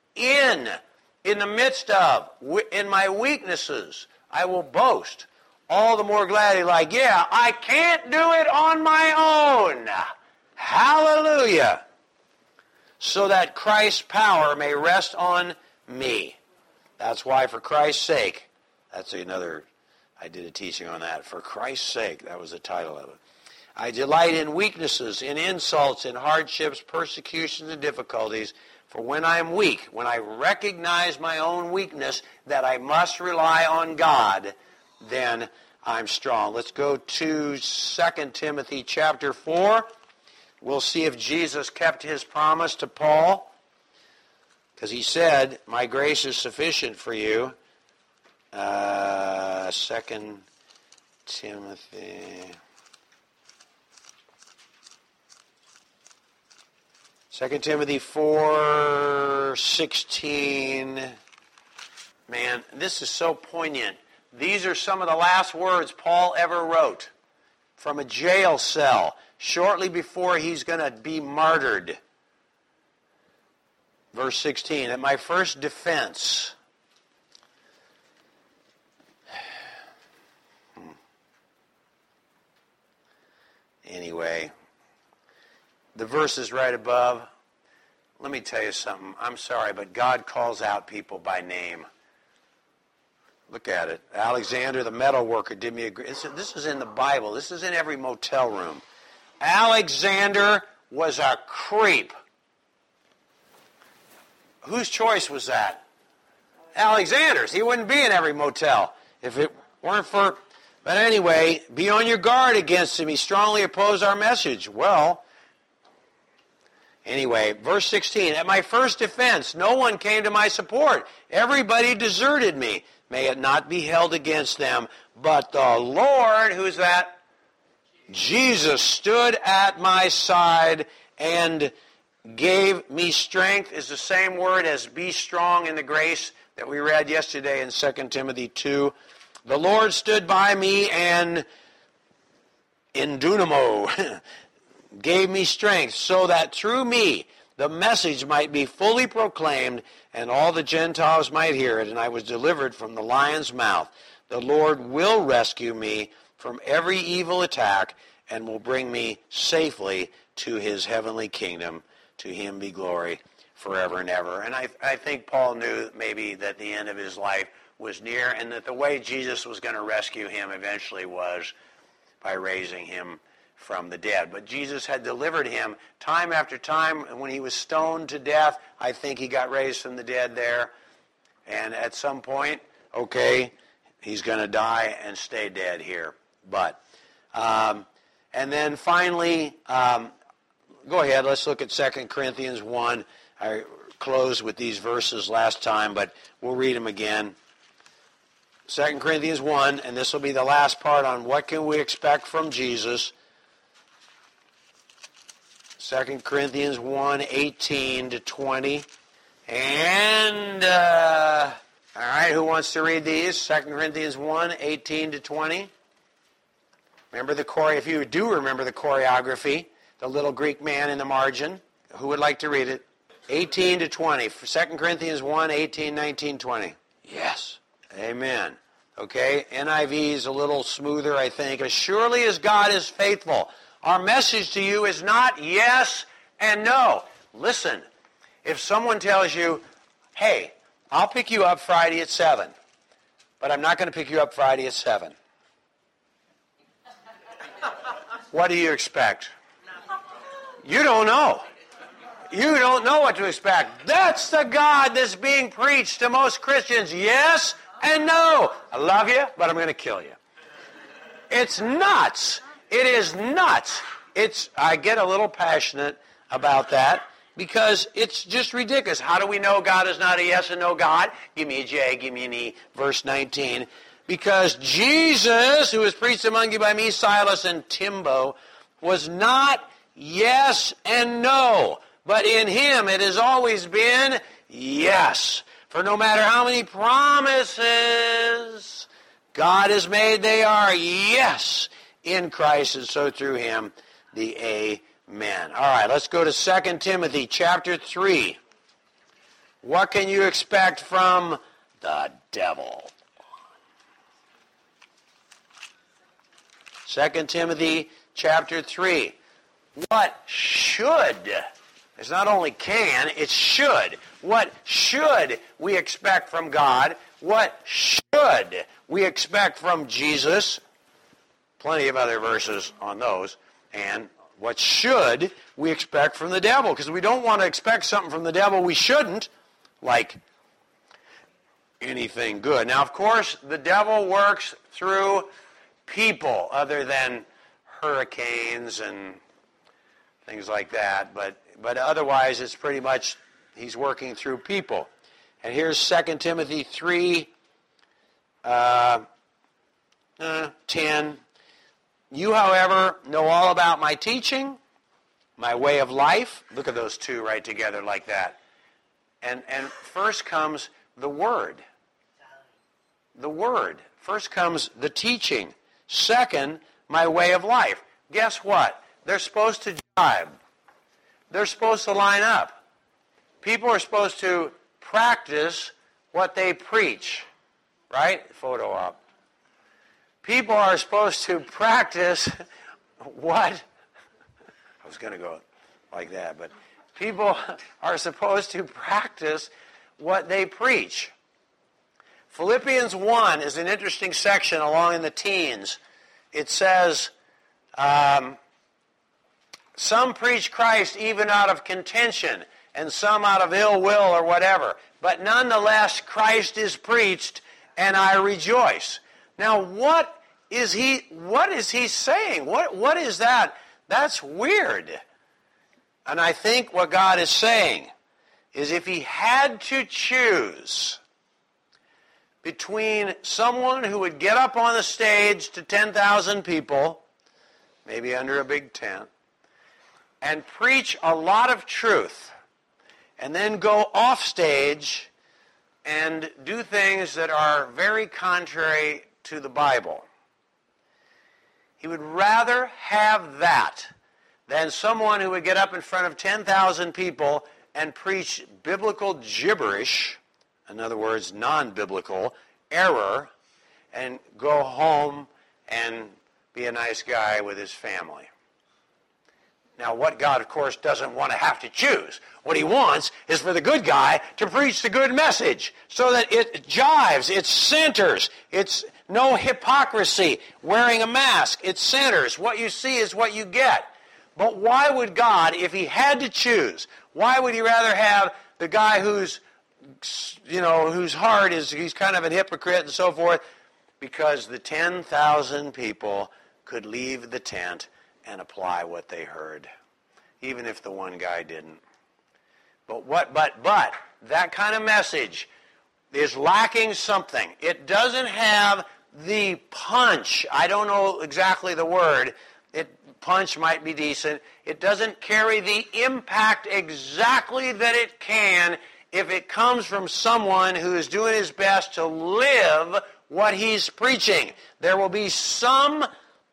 the midst of, in my weaknesses, I will boast all the more gladly, like, yeah, I can't do it on my own. Hallelujah. So that Christ's power may rest on me. That's why, for Christ's sake, that's another, I did a teaching on that. For Christ's sake, that was the title of it. I delight in weaknesses, in insults, in hardships, persecutions, and difficulties. For when I am weak, when I recognize my own weakness, that I must rely on God, then I'm strong. Let's go to 2 Timothy chapter 4. We'll see if Jesus kept his promise to Paul, because he said, my grace is sufficient for you. 2 Timothy. 2 Timothy 4:16. Man, this is so poignant. These are some of the last words Paul ever wrote from a jail cell shortly before he's going to be martyred. Verse 16, at my first defense. Anyway, the verse is right above. Let me tell you something. I'm sorry, but God calls out people by name. Look at it. Alexander, the metal worker, did me a great... This is in the Bible. This is in every motel room. Alexander was a creep. Whose choice was that? Alexander's. He wouldn't be in every motel if it weren't for... But anyway, be on your guard against him. He strongly opposed our message. Well, anyway, verse 16, at my first defense, no one came to my support. Everybody deserted me. May it not be held against them. But the Lord, who's that? Jesus stood at my side and gave me strength, is the same word as be strong in the grace that we read yesterday in 2 Timothy 2. The Lord stood by me and in dunamo gave me strength, so that through me the message might be fully proclaimed and all the Gentiles might hear it, and I was delivered from the lion's mouth. The Lord will rescue me from every evil attack and will bring me safely to his heavenly kingdom. To him be glory forever and ever. And I think Paul knew maybe that the end of his life was near, and that the way Jesus was going to rescue him eventually was by raising him from the dead. But Jesus had delivered him time after time. And when he was stoned to death, I think he got raised from the dead there. And at some point, okay, he's going to die and stay dead here. But, and then finally, go ahead. Let's look at 2 Corinthians 1. I closed with these verses last time, but we'll read them again. 2 Corinthians 1, and this will be the last part on what can we expect from Jesus. 2 Corinthians 1, 18 to 20. And, all right, who wants to read these? 2 Corinthians 1, 18 to 20. Remember if you do remember the choreography, the little Greek man in the margin, who would like to read it? 18 to 20. 2 Corinthians 1, 18, 19, 20. Yes. Amen. Okay, NIV is a little smoother, I think. As surely as God is faithful, our message to you is not yes and no. Listen, if someone tells you, hey, I'll pick you up Friday at 7, but I'm not going to pick you up Friday at 7. What do you expect? You don't know. You don't know what to expect. That's the God that's being preached to most Christians. Yes and no. I love you, but I'm going to kill you. It's nuts. It is nuts. I get a little passionate about that because it's just ridiculous. How do we know God is not a yes and no God? Give me a J, give me an E. Verse 19. Because Jesus, who was preached among you by me, Silas, and Timbo, was not yes and no, but in him it has always been yes. For no matter how many promises God has made, they are yes in Christ, and so through him, the amen. All right, let's go to 2 Timothy chapter 3. What can you expect from the devil? 2 Timothy chapter 3. What should, it's not only can, it should. What should we expect from God? What should we expect from Jesus? Plenty of other verses on those. And what should we expect from the devil? Because we don't want to expect something from the devil we shouldn't, like anything good. Now, of course, the devil works through people other than hurricanes and things like that. But otherwise, it's pretty much he's working through people. And here's 2 Timothy 3, 10. You, however, know all about my teaching, my way of life. Look at those two right together like that. And first comes the Word. The Word. First comes the teaching. Second, my way of life. Guess what? They're supposed to jibe. They're supposed to line up. People are supposed to practice what they preach. Right? Photo op. People are supposed to practice what? I was going to go like that, but people are supposed to practice what they preach. Philippians 1 is an interesting section along in the teens. It says, some preach Christ even out of contention, and some out of ill will or whatever. But nonetheless, Christ is preached, and I rejoice. Now, what is he saying? What is that? That's weird. And I think what God is saying is if he had to choose between someone who would get up on the stage to 10,000 people, maybe under a big tent, and preach a lot of truth, and then go off stage and do things that are very contrary to the Bible, he would rather have that than someone who would get up in front of 10,000 people and preach biblical gibberish, in other words, non-biblical error, and go home and be a nice guy with his family. Now, what God, of course, doesn't want to have to choose. What he wants is for the good guy to preach the good message so that it jives, it centers, it's no hypocrisy, wearing a mask, it centers. What you see is what you get. But why would God, if he had to choose, why would he rather have the guy whose heart is, he's kind of a hypocrite and so forth? Because the 10,000 people could leave the tent and apply what they heard. even if the one guy didn't. But that kind of message is lacking something. It doesn't have the punch. I don't know exactly the word. Punch might be decent. It doesn't carry the impact exactly that it can if it comes from someone who is doing his best to live what he's preaching. There will be some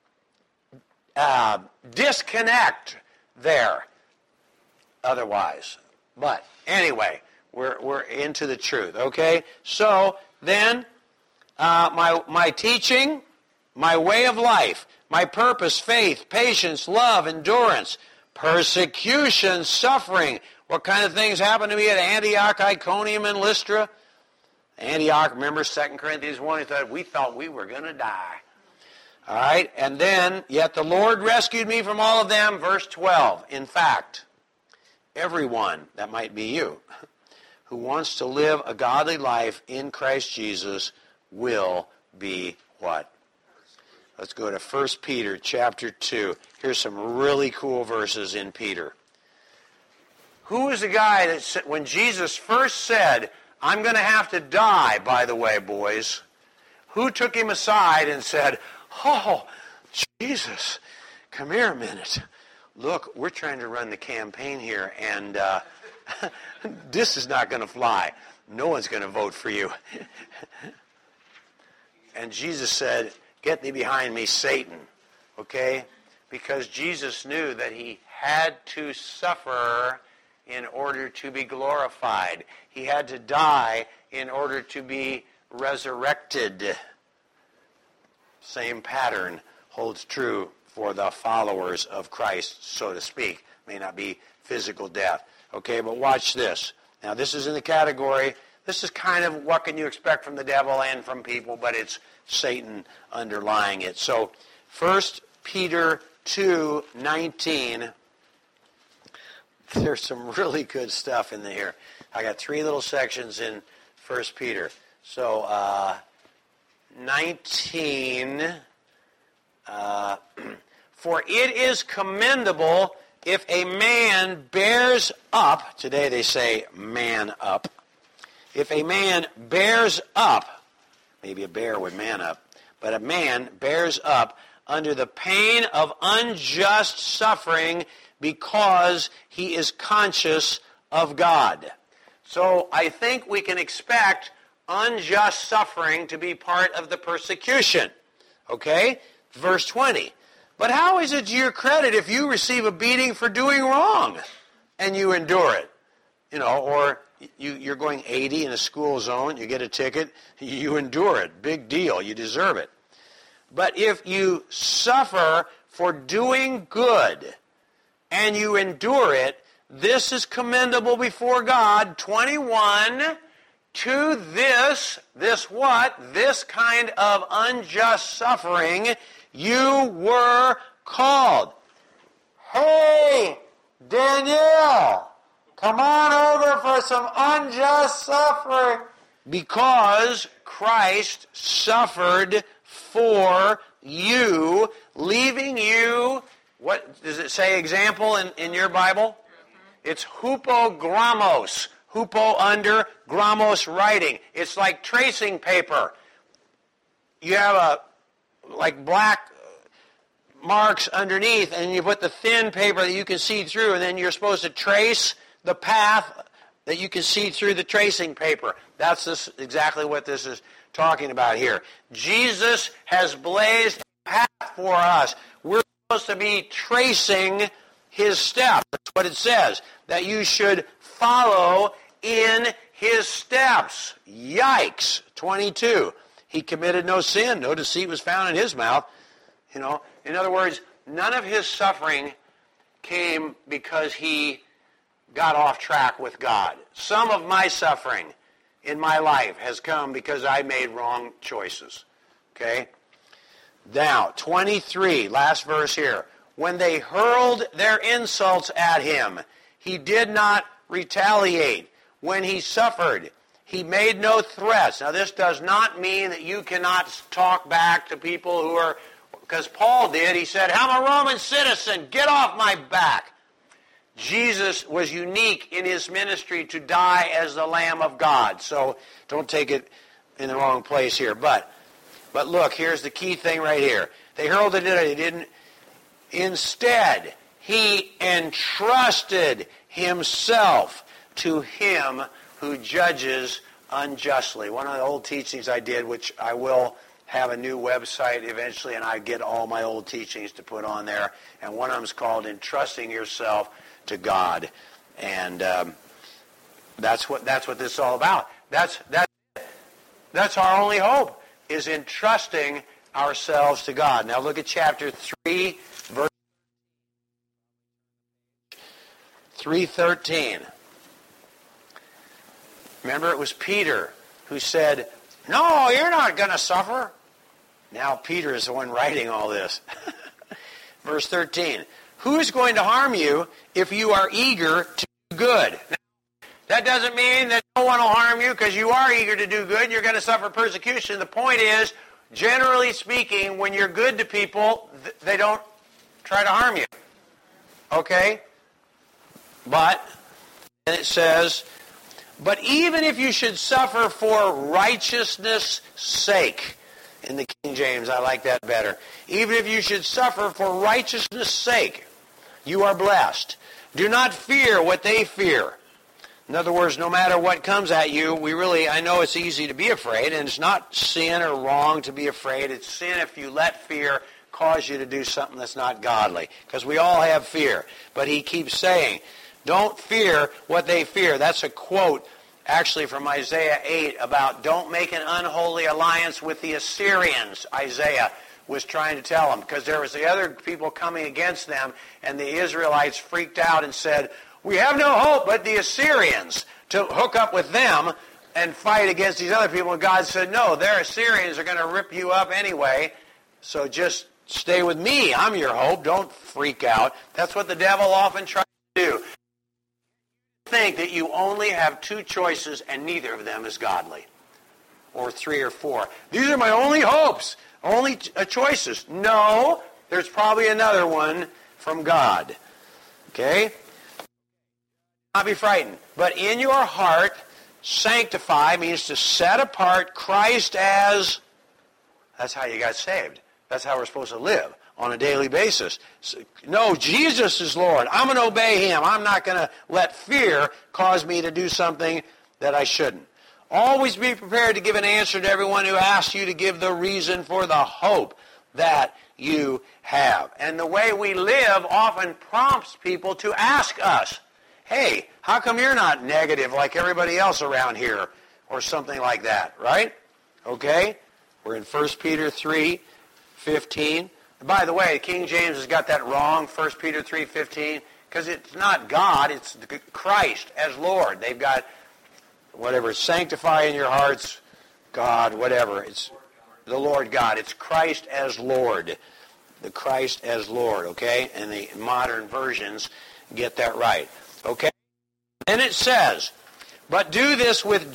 disconnect there otherwise. But anyway, we're into the truth, okay? So then, my teaching, my way of life, my purpose, faith, patience, love, endurance, persecution, suffering. What kind of things happened to me at Antioch, Iconium, and Lystra? Antioch, remember 2 Corinthians 1, we thought we were going to die. All right, and then, yet the Lord rescued me from all of them, verse 12. In fact, everyone, that might be you, who wants to live a godly life in Christ Jesus will be what? Let's go to 1 Peter chapter 2. Here's some really cool verses in Peter. Who was the guy that said, when Jesus first said, I'm going to have to die, by the way, boys, who took him aside and said, oh, Jesus, come here a minute. Look, we're trying to run the campaign here, and this is not going to fly. No one's going to vote for you. And Jesus said, get thee behind me, Satan. Okay? Because Jesus knew that he had to suffer in order to be glorified. He had to die in order to be resurrected. Same pattern holds true for the followers of Christ, so to speak. May not be physical death. Okay, but watch this. Now, this is in the category, this is kind of what can you expect from the devil and from people, but it's Satan underlying it. So, 1 Peter 2:19, there's some really good stuff in here. I got 3 little sections in 1 Peter. So, 19, for it is commendable if a man bears up, today they say man up, if a man bears up, maybe a bear would man up, but a man bears up under the pain of unjust suffering because he is conscious of God. So I think we can expect unjust suffering to be part of the persecution. Okay? Verse 20. But how is it to your credit if you receive a beating for doing wrong and you endure it? Or you're going 80 in a school zone, you get a ticket, you endure it. Big deal. You deserve it. But if you suffer for doing good and you endure it, this is commendable before God. 21, to this what? This kind of unjust suffering you were called. Hey, Danielle, come on over for some unjust suffering. Because Christ suffered for you, leaving you, what does it say example in your Bible? It's hupogrammos. Hupo under, grammos writing. It's like tracing paper. You have like black marks underneath, and you put the thin paper that you can see through, and then you're supposed to trace the path that you can see through the tracing paper. That's exactly what this is talking about here. Jesus has blazed a path for us. We're supposed to be tracing his steps. That's what it says, that you should follow in his steps. Yikes. 22. He committed no sin. No deceit was found in his mouth. In other words, none of his suffering came because he got off track with God. Some of my suffering in my life has come because I made wrong choices. Okay? Now, 23, last verse here. When they hurled their insults at him, he did not retaliate. When he suffered, he made no threats. Now, this does not mean that you cannot talk back to people who are, because Paul did. He said, I'm a Roman citizen. Get off my back. Jesus was unique in his ministry to die as the Lamb of God. So don't take it in the wrong place here. But look, here's the key thing right here. They heralded it, they didn't. Instead, he entrusted himself to him who judges unjustly. One of the old teachings I did, which I will have a new website eventually, and I get all my old teachings to put on there. And one of them is called Entrusting Yourself to God. And that's what this is all about. That's our only hope, is entrusting ourselves to God. Now look at chapter 3, verse 3:13. Remember, it was Peter who said, "No, you're not going to suffer." Now Peter is the one writing all this. Verse 13. Who is going to harm you if you are eager to do good? Now, that doesn't mean that no one will harm you because you are eager to do good. You're going to suffer persecution. The point is, generally speaking, when you're good to people, they don't try to harm you. Okay? But, and it says, but even if you should suffer for righteousness' sake, in the King James, I like that better. Even if you should suffer for righteousness' sake, you are blessed. Do not fear what they fear. In other words, no matter what comes at you, I know it's easy to be afraid, and it's not sin or wrong to be afraid. It's sin if you let fear cause you to do something that's not godly. Because we all have fear. But he keeps saying, don't fear what they fear. That's a quote actually from Isaiah 8 about don't make an unholy alliance with the Assyrians. Isaiah was trying to tell them, because there was the other people coming against them, and the Israelites freaked out and said, we have no hope but the Assyrians, to hook up with them and fight against these other people. And God said, no, their Assyrians are going to rip you up anyway, so just stay with me. I'm your hope. Don't freak out. That's what the devil often tries to do. Think that you only have two choices and neither of them is godly, or three or four. These are my only hopes, only choices. No, there's probably another one from God. Okay? Not be frightened. But in your heart, sanctify means to set apart Christ as, that's how you got saved. That's how we're supposed to live on a daily basis. No, Jesus is Lord. I'm going to obey him. I'm not going to let fear cause me to do something that I shouldn't. Always be prepared to give an answer to everyone who asks you to give the reason for the hope that you have. And the way we live often prompts people to ask us, hey, how come you're not negative like everybody else around here? Or something like that, right? Okay? We're in 1 Peter 3:15. By the way, King James has got that wrong, 1 Peter 3:15, because it's not God, it's Christ as Lord. They've got whatever, sanctify in your hearts, God, whatever. It's the Lord God. It's Christ as Lord. The Christ as Lord, okay? And the modern versions get that right. Okay? And it says, but do this with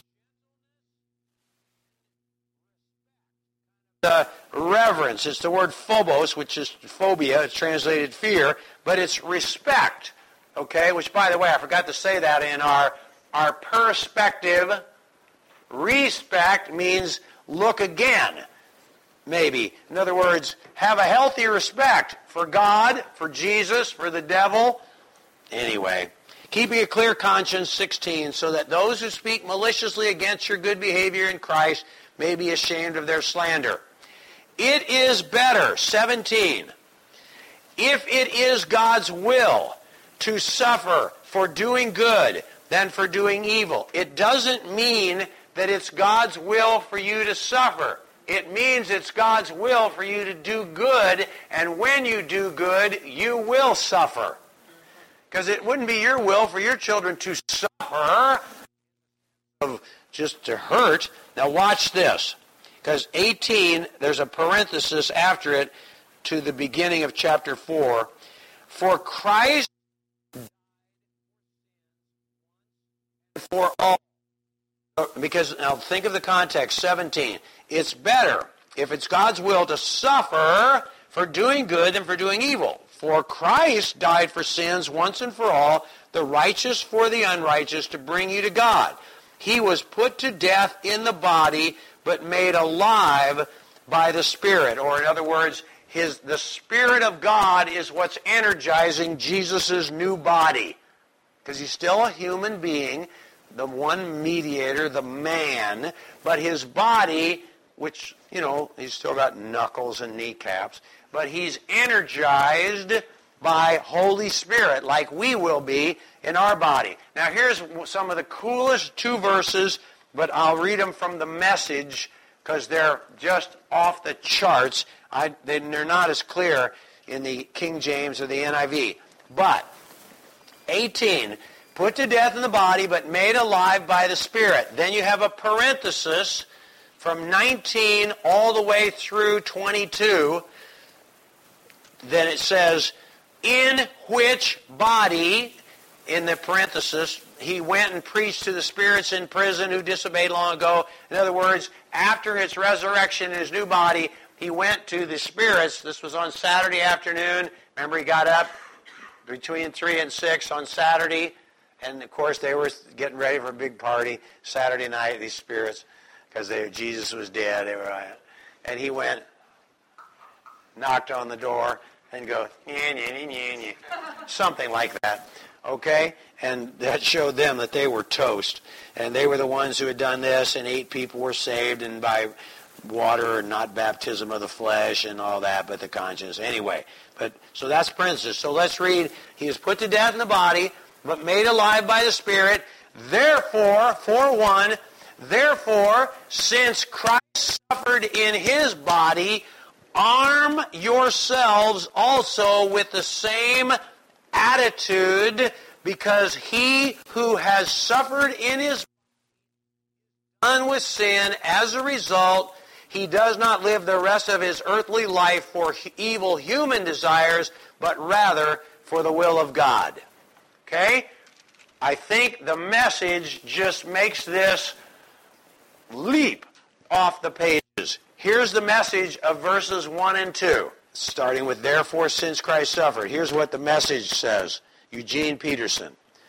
reverence. It's the word phobos, which is phobia. It's translated fear, but it's respect. Okay? Which, by the way, I forgot to say that in our perspective. Respect means look again, maybe. In other words, have a healthy respect for God, for Jesus, for the devil. Anyway, keeping a clear conscience, 16, so that those who speak maliciously against your good behavior in Christ may be ashamed of their slander. It is better, 17, if it is God's will to suffer for doing good than for doing evil. It doesn't mean that it's God's will for you to suffer. It means it's God's will for you to do good, and when you do good, you will suffer. Because it wouldn't be your will for your children to suffer, just to hurt. Now watch this. Because 18, there's a parenthesis after it to the beginning of chapter 4. For Christ for all. Because, now think of the context, 17. It's better, if it's God's will, to suffer for doing good than for doing evil. For Christ died for sins once and for all, the righteous for the unrighteous, to bring you to God. He was put to death in the body, but made alive by the Spirit. Or in other words, the Spirit of God is what's energizing Jesus' new body. Because he's still a human being, the one mediator, the man, but his body, which, he's still got knuckles and kneecaps, but he's energized by Holy Spirit, like we will be in our body. Now here's some of the coolest 2 verses, but I'll read them from the Message, because they're just off the charts. They're not as clear in the King James or the NIV. But 18, put to death in the body, but made alive by the Spirit. Then you have a parenthesis from 19 all the way through 22. Then it says, in which body, in the parenthesis, he went and preached to the spirits in prison who disobeyed long ago. In other words, after his resurrection in his new body, he went to the spirits. This was on Saturday afternoon. Remember, he got up between 3 and 6 on Saturday. And, of course, they were getting ready for a big party Saturday night, these spirits, because Jesus was dead. And he went, knocked on the door, and go, something like that. Okay? And that showed them that they were toast. And they were the ones who had done this, and 8 people were saved, and by water and not baptism of the flesh and all that, but the conscience. Anyway, so that's parenthesis. So let's read, he was put to death in the body, but made alive by the Spirit. Therefore, since Christ suffered in his body, arm yourselves also with the same attitude, because he who has suffered in his body done with sin. As a result, he does not live the rest of his earthly life for evil human desires, but rather for the will of God. Okay? I think the Message just makes this leap off the pages. Here's the Message of verses 1 and 2, starting with, therefore, since Christ suffered. Here's what the Message says. Eugene Peterson.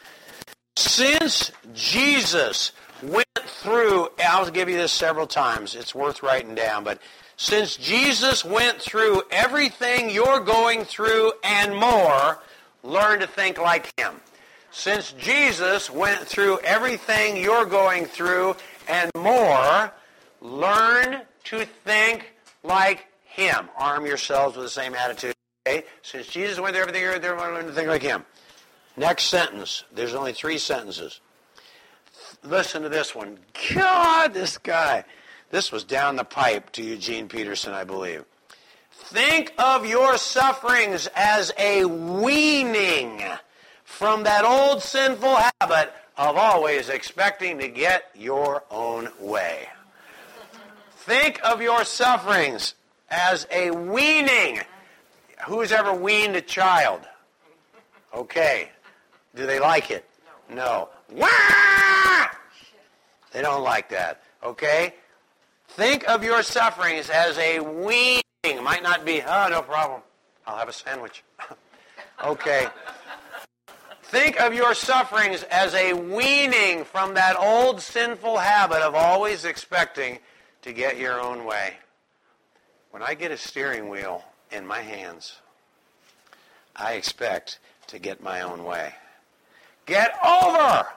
Since Jesus went through, I'll give you this several times, it's worth writing down, but since Jesus went through everything you're going through and more, learn to think like him. Since Jesus went through everything you're going through and more, learn to think like him. Arm yourselves with the same attitude. Okay? Since Jesus went through everything you're there, learn to think like him. Next sentence. There's only 3 sentences. Listen to this one. God, this guy. This was down the pipe to Eugene Peterson, I believe. Think of your sufferings as a weaning from that old sinful habit of always expecting to get your own way. Think of your sufferings as a weaning. Who's ever weaned a child? Okay. Do they like it? No. Wah! They don't like that. Okay? Think of your sufferings as a weaning. Might not be, no problem. I'll have a sandwich. Okay. Think of your sufferings as a weaning from that old sinful habit of always expecting to get your own way. When I get a steering wheel in my hands, I expect to get my own way. Get over!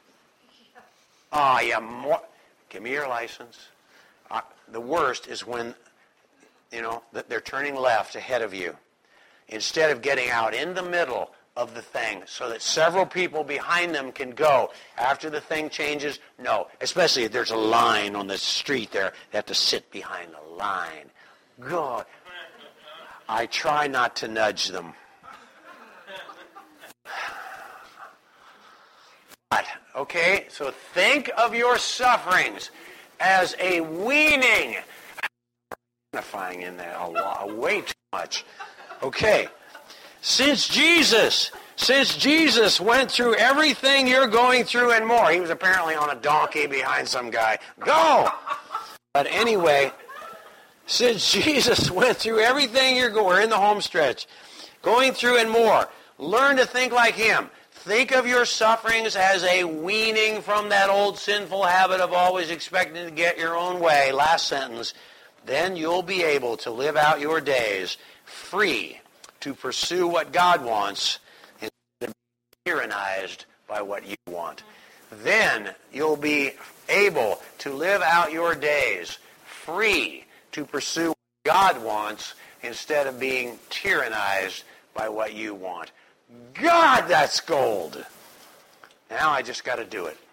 Give me your license. The worst is when, they're turning left ahead of you. Instead of getting out in the middle of the thing so that several people behind them can go after the thing changes. No, especially if there's a line on the street there. They have to sit behind the line. God, I try not to nudge them. But, okay, so think of your sufferings as a weaning. Magnifying in there a lot, way too much. Okay. Since Jesus went through everything you're going through and more. He was apparently on a donkey behind some guy. Go! But anyway, Since Jesus went through everything we're in the home stretch, going through and more, learn to think like him. Think of your sufferings as a weaning from that old sinful habit of always expecting to get your own way. Last sentence. Then you'll be able to live out your days free to pursue what God wants instead of being tyrannized by what you want. Then you'll be able to live out your days free to pursue what God wants instead of being tyrannized by what you want. God, that's gold. Now I just got to do it.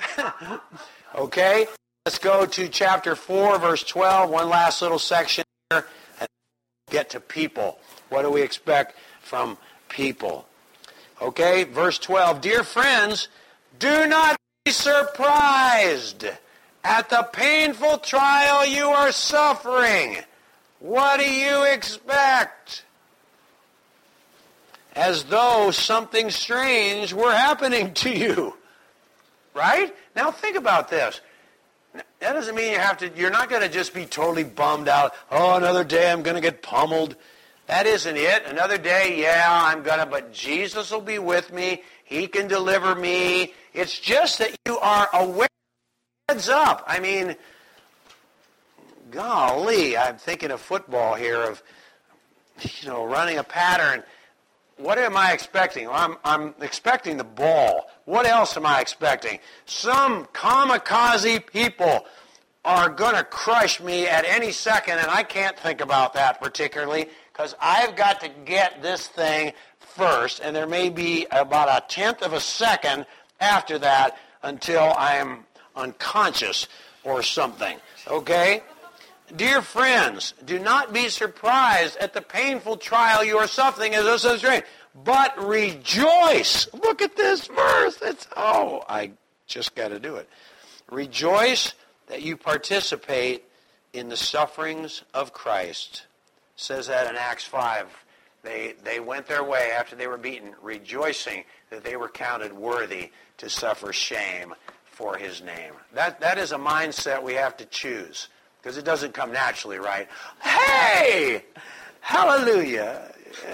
Okay? Let's go to chapter 4, verse 12. One last little section here. And get to people. What do we expect from people? Okay, verse 12. Dear friends, do not be surprised at the painful trial you are suffering. What do you expect? As though something strange were happening to you. Right? Now think about this. That doesn't mean you're not going to just be totally bummed out. Oh, another day I'm going to get pummeled. That isn't it. Another day, but Jesus will be with me. He can deliver me. It's just that you are aware. Heads up. I mean, golly, I'm thinking of football here, of, running a pattern. What am I expecting? I'm expecting the ball. What else am I expecting? Some kamikaze people are going to crush me at any second, and I can't think about that particularly because I've got to get this thing first, and there may be about a tenth of a second after that until I am unconscious or something. Okay? Dear friends, do not be surprised at the painful trial you are suffering as though so strange, but rejoice. Look at this verse. I just got to do it. Rejoice that you participate in the sufferings of Christ. It says that in Acts 5. They went their way after they were beaten, rejoicing that they were counted worthy to suffer shame for his name. That is a mindset we have to choose. Because it doesn't come naturally, right? Hey! Hallelujah!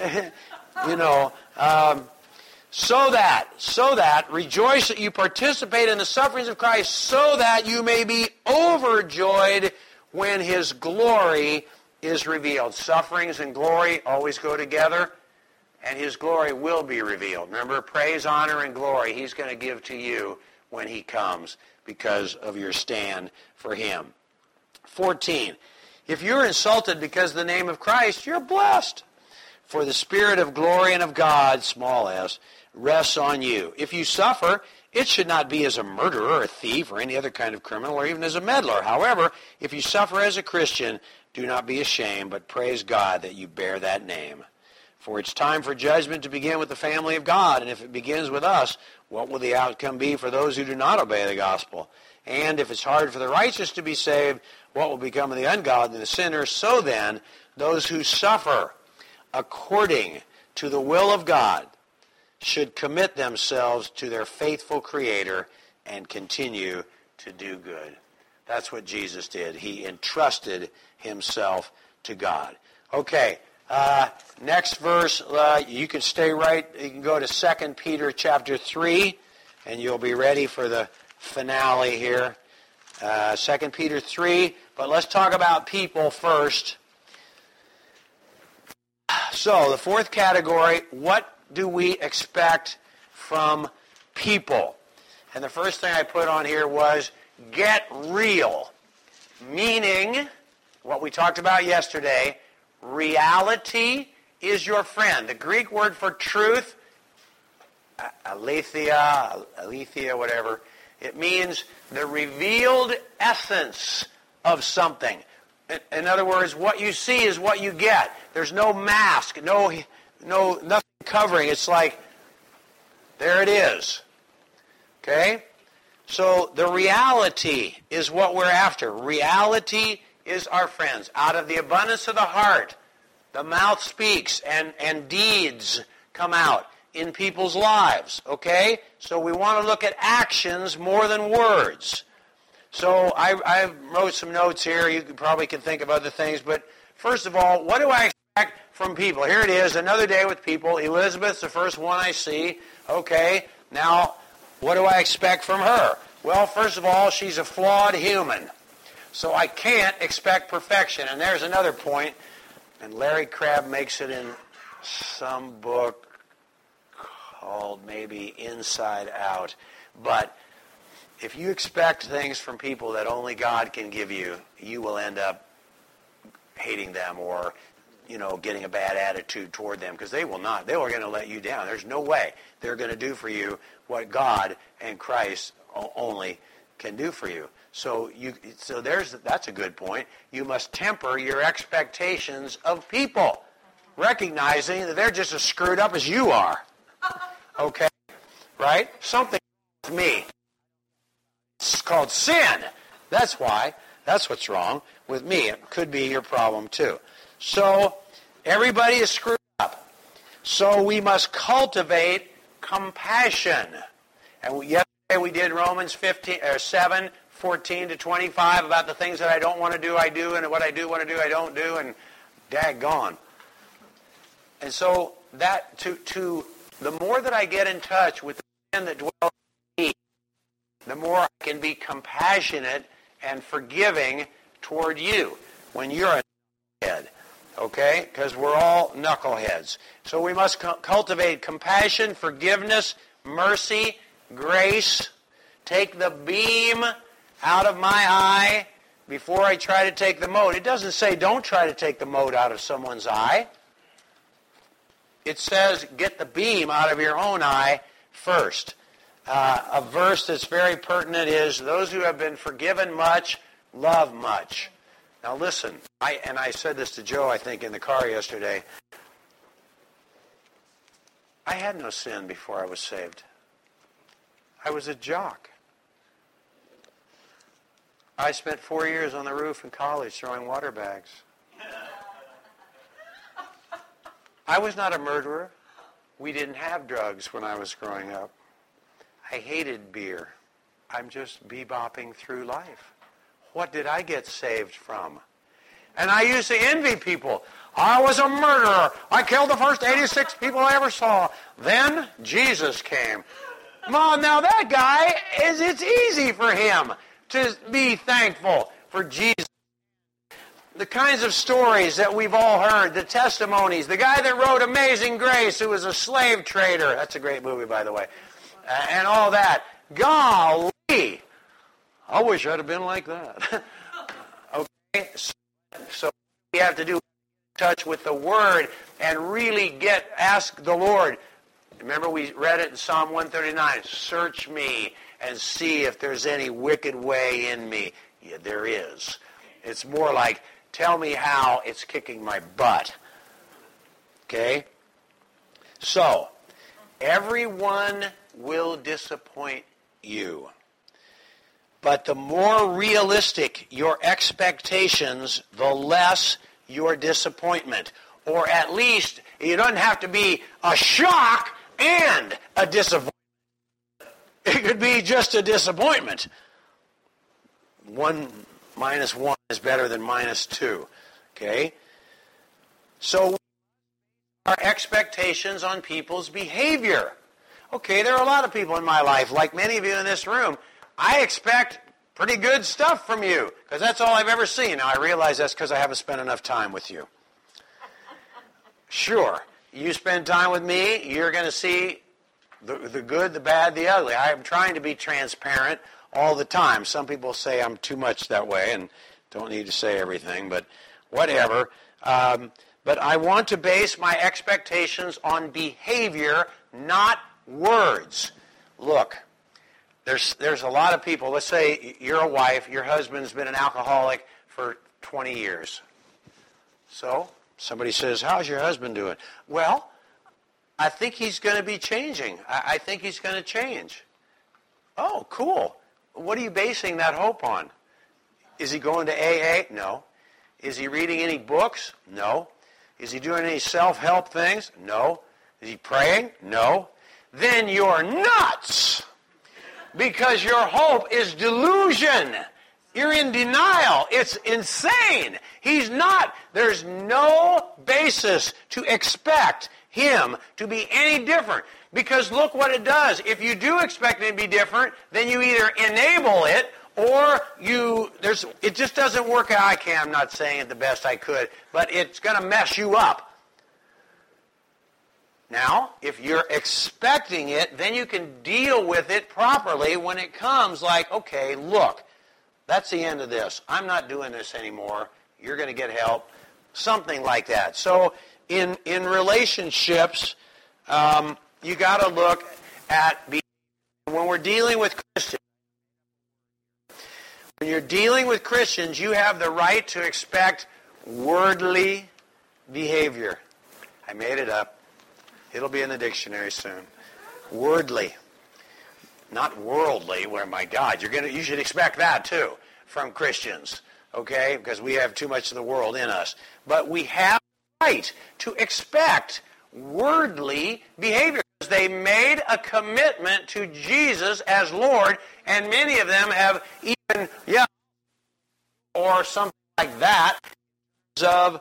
So that, rejoice that you participate in the sufferings of Christ, so that you may be overjoyed when his glory is revealed. Sufferings and glory always go together, and his glory will be revealed. Remember, praise, honor, and glory he's going to give to you when he comes because of your stand for him. 14. If you're insulted because of the name of Christ, you're blessed. For the Spirit of glory and of God, small s, rests on you. If you suffer, it should not be as a murderer or a thief or any other kind of criminal or even as a meddler. However, if you suffer as a Christian, do not be ashamed, but praise God that you bear that name. For it's time for judgment to begin with the family of God, and if it begins with us, what will the outcome be for those who do not obey the gospel? And if it's hard for the righteous to be saved, what will become of the ungodly and the sinners? So then, those who suffer according to the will of God should commit themselves to their faithful Creator and continue to do good. That's what Jesus did. He entrusted himself to God. Okay, next verse, you can stay right. You can go to 2 Peter chapter 3, and you'll be ready for the finale here. 2 Peter 3, but let's talk about people first. So, the fourth category, what do we expect from people? And the first thing I put on here was get real. Meaning, what we talked about yesterday, reality is your friend. The Greek word for truth, aletheia, whatever, it means the revealed essence of something. In other words, what you see is what you get. There's no mask, nothing covering. It's like, there it is. Okay? So the reality is what we're after. Reality is our friends. Out of the abundance of the heart, the mouth speaks, and deeds come out in people's lives. Okay? So we want to look at actions more than words. So I wrote some notes here. You probably can think of other things. But first of all, what do I expect from people? Here it is, another day with people. Elizabeth's the first one I see. Okay, now what do I expect from her? Well, first of all, she's a flawed human. So I can't expect perfection. And there's another point, and Larry Crabb makes it in some book called maybe Inside Out. But if you expect things from people that only God can give you, you will end up hating them or, getting a bad attitude toward them, because they will not. They are going to let you down. There's no way they're going to do for you what God and Christ only can do for you. So that's a good point. You must temper your expectations of people, recognizing that they're just as screwed up as you are. Okay? Right? Something with me. It's called sin. That's why. That's what's wrong with me. It could be your problem too. So everybody is screwed up. So we must cultivate compassion. And yesterday we did Romans 7:14 to 25 about the things that I don't want to do, I do, and what I do want to do, I don't do, and daggone. And so that the more that I get in touch with the sin that dwells in me, the more I can be compassionate and forgiving toward you when you're a knucklehead. Okay? Because we're all knuckleheads. So we must cultivate compassion, forgiveness, mercy, grace. Take the beam out of my eye before I try to take the mote. It doesn't say don't try to take the mote out of someone's eye. It says get the beam out of your own eye first. A verse that's very pertinent is, those who have been forgiven much, love much. Now listen, I said this to Joe, I think, in the car yesterday. I had no sin before I was saved. I was a jock. I spent 4 years on the roof in college throwing water bags. I was not a murderer. We didn't have drugs when I was growing up. I hated beer. I'm just bebopping through life. What did I get saved from? And I used to envy people. I was a murderer. I killed the first 86 people I ever saw. Then Jesus came. Mom, now that guy, it's easy for him to be thankful for Jesus. The kinds of stories that we've all heard, the testimonies, the guy that wrote Amazing Grace, who was a slave trader. That's a great movie, by the way. And all that. Golly, I wish I'd have been like that. Okay, so we have to do touch with the Word and really ask the Lord. Remember we read it in Psalm 139. Search me and see if there's any wicked way in me. Yeah, there is. It's more like, tell me how it's kicking my butt. Okay? So, everyone will disappoint you. But the more realistic your expectations, the less your disappointment. Or at least, it doesn't have to be a shock and a disappointment. It could be just a disappointment. 1 minus 1 is better than minus 2. Okay? So, our expectations on people's behavior. Okay, there are a lot of people in my life, like many of you in this room. I expect pretty good stuff from you, because that's all I've ever seen. Now, I realize that's because I haven't spent enough time with you. Sure, you spend time with me, you're going to see the good, the bad, the ugly. I'm trying to be transparent all the time. Some people say I'm too much that way and don't need to say everything, but whatever. But I want to base my expectations on behavior, not words. Look, there's a lot of people. Let's say you're a wife, your husband's been an alcoholic for 20 years. So somebody says, how's your husband doing? Well, I think he's going to be changing. I think he's going to change. Oh, cool. What are you basing that hope on? Is he going to AA? No. Is he reading any books? No. Is he doing any self-help things? No. Is he praying? No. Then you're nuts. Because your hope is delusion. You're in denial. It's insane. He's not. There's no basis to expect him to be any different. Because look what it does. If you do expect him to be different, then you either enable it or it just doesn't work out. I'm not saying it the best I could, but it's going to mess you up. Now, if you're expecting it, then you can deal with it properly when it comes like, okay, look, that's the end of this. I'm not doing this anymore. You're going to get help. Something like that. So in relationships, you got to look at when we're dealing with Christians. When you're dealing with Christians, you have the right to expect worldly behavior. I made it up. It'll be in the dictionary soon. Worldly. Not worldly, where, my God, you should expect that too from Christians, okay? Because we have too much of the world in us. But we have the right to expect worldly behavior. They made a commitment to Jesus as Lord, and many of them have even, or something like that, of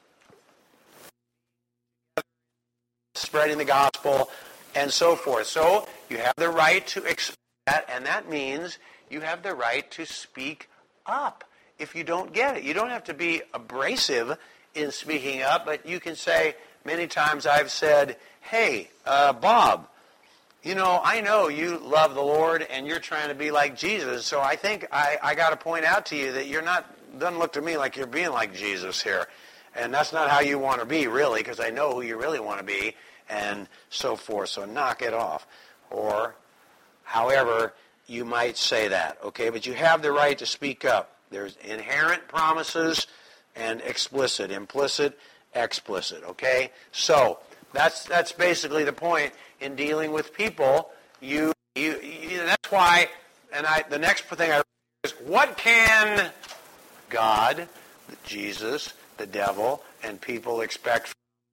spreading the gospel and so forth. So you have the right to expect that, and that means you have the right to speak up if you don't get it. You don't have to be abrasive in speaking up, but you can say, many times I've said, hey, Bob, I know you love the Lord and you're trying to be like Jesus, so I think I got to point out to you that doesn't look to me like you're being like Jesus here. And that's not how you want to be, really, because I know who you really want to be, and so forth. So knock it off. Or however you might say that, okay? But you have the right to speak up. There's inherent promises and explicit, implicit, explicit, okay? So that's basically the point in dealing with people. That's why, and the next thing I is, what can God, Jesus, the devil, and people expect?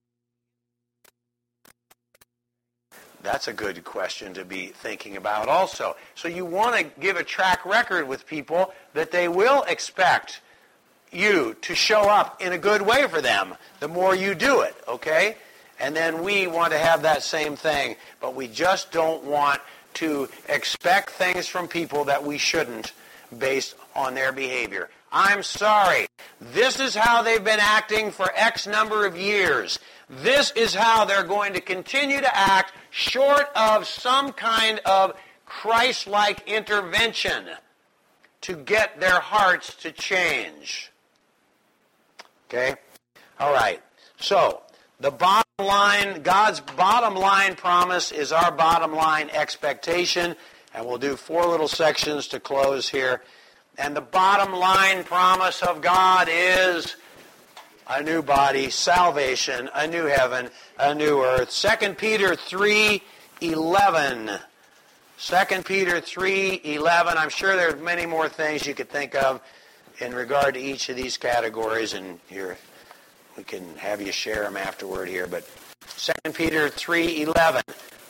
That's a good question to be thinking about also. So you want to give a track record with people that they will expect you to show up in a good way for them the more you do it, okay? And then we want to have that same thing, but we just don't want to expect things from people that we shouldn't based on their behavior. I'm sorry. This is how they've been acting for X number of years. This is how they're going to continue to act short of some kind of Christ-like intervention to get their hearts to change. Okay? All right. So, the bottom line, God's bottom line promise is our bottom line expectation. And we'll do 4 little sections to close here. And the bottom line promise of God is a new body, salvation, a new heaven, a new earth. 2 Peter 3:11. 2 Peter 3:11. I'm sure there's many more things you could think of in regard to each of these categories, and we can have you share them afterward here. But 2 Peter 3:11.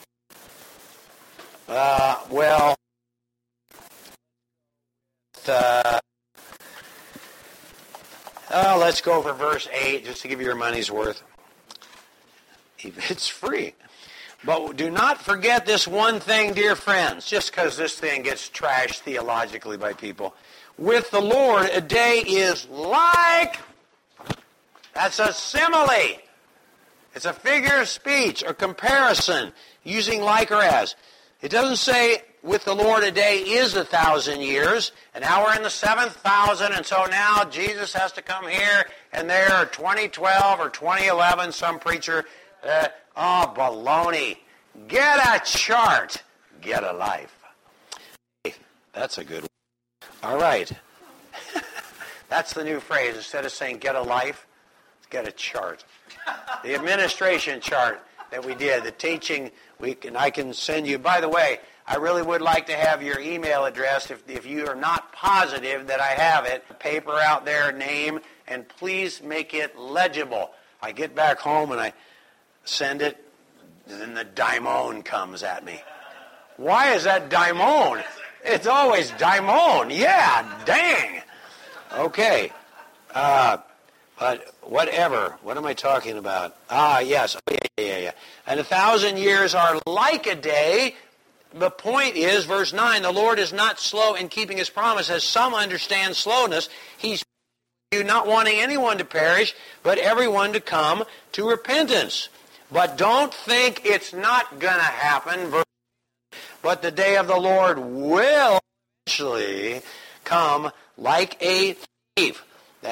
Let's go for verse 8, just to give you your money's worth. It's free. But do not forget this one thing, dear friends, just because this thing gets trashed theologically by people. With the Lord, a day is like... That's a simile. It's a figure of speech or comparison using like or as. It doesn't say with the Lord a day is 1,000 years, and now we're in the 7,000, and so now Jesus has to come here and there, or 2012 or 2011, some preacher, baloney. Get a chart. Get a life. Hey, that's a good one. All right. That's the new phrase. Instead of saying get a life, get a chart. The administration chart that we did, the teaching, I can send you. By the way, I really would like to have your email address if you are not positive that I have it. Paper out there, name, and please make it legible. I get back home and I send it, and then the daimon comes at me. Why is that daimon? It's always daimon. Yeah, dang. Okay. But whatever. What am I talking about? Yes. Oh, yeah. And 1,000 years are like a day. The point is, verse 9, the Lord is not slow in keeping his promise, as some understand slowness. He's not wanting anyone to perish, but everyone to come to repentance. But don't think it's not going to happen. But the day of the Lord will eventually come like a thief.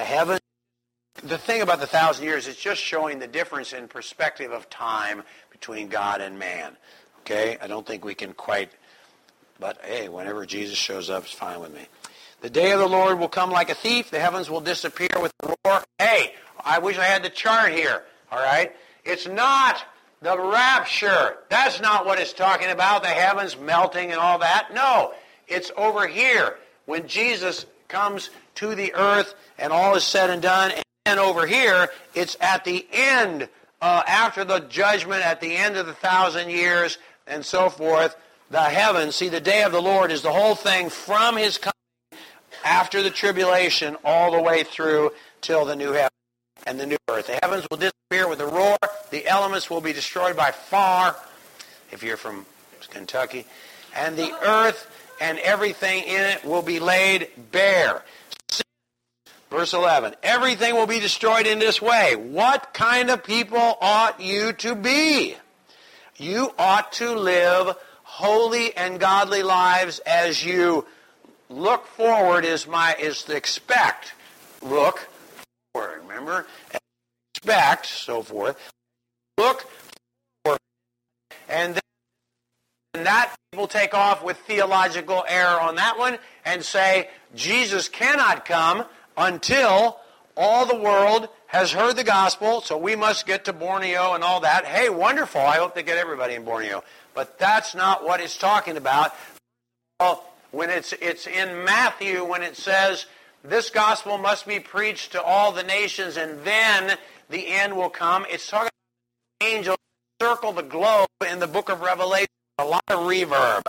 The thing about the 1,000 years is just showing the difference in perspective of time between God and man. Okay? I don't think we can quite, but hey, whenever Jesus shows up, it's fine with me. The day of the Lord will come like a thief. The heavens will disappear with a roar. Hey, I wish I had the chart here. All right? It's not the rapture. That's not what it's talking about, the heavens melting and all that. No, it's over here when Jesus comes to the earth and all is said and done. And over here, it's at the end, after the judgment, at the end of the 1,000 years and so forth, the heavens. See, the day of the Lord is the whole thing from his coming after the tribulation all the way through till the new heaven and the new earth. The heavens will disappear with a roar. The elements will be destroyed by fire, if you're from Kentucky. And the earth and everything in it will be laid bare. Verse 11, everything will be destroyed in this way. What kind of people ought you to be? You ought to live holy and godly lives as you look forward is to expect. Look forward, remember? Expect, so forth. Look forward. And then that people take off with theological error on that one and say, Jesus cannot come until all the world has heard the gospel, so we must get to Borneo and all that. Hey, wonderful. I hope they get everybody in Borneo. But that's not what it's talking about. Well, when it's in Matthew when it says, this gospel must be preached to all the nations and then the end will come. It's talking about angels circle the globe in the book of Revelation. A lot of reverb.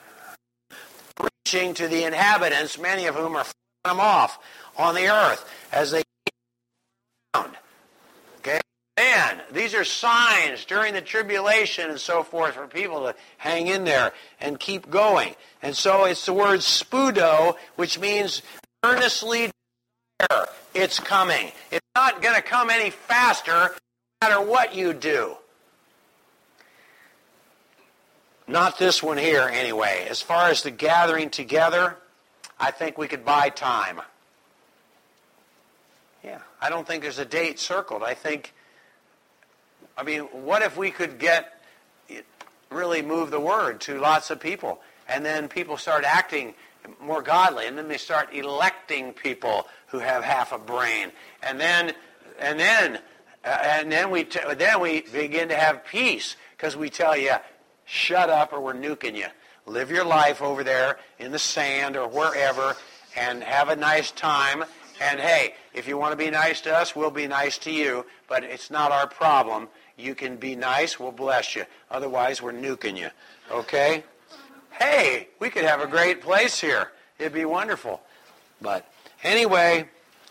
Preaching to the inhabitants, many of whom are flipping them off on the earth as they keep around. Okay? And these are signs during the tribulation and so forth for people to hang in there and keep going. And so it's the word spudo, which means earnestly desire it's coming. It's not going to come any faster no matter what you do. Not this one here, anyway. As far as the gathering together, I think we could buy time. Yeah, I don't think there's a date circled. What if we could really move the word to lots of people, and then people start acting more godly, and then they start electing people who have half a brain, and then we begin to have peace because we tell you, shut up or we're nuking you. Live your life over there in the sand or wherever and have a nice time. And hey, if you want to be nice to us, we'll be nice to you. But it's not our problem. You can be nice, we'll bless you. Otherwise, we're nuking you. Okay? Hey, we could have a great place here. It'd be wonderful. But anyway,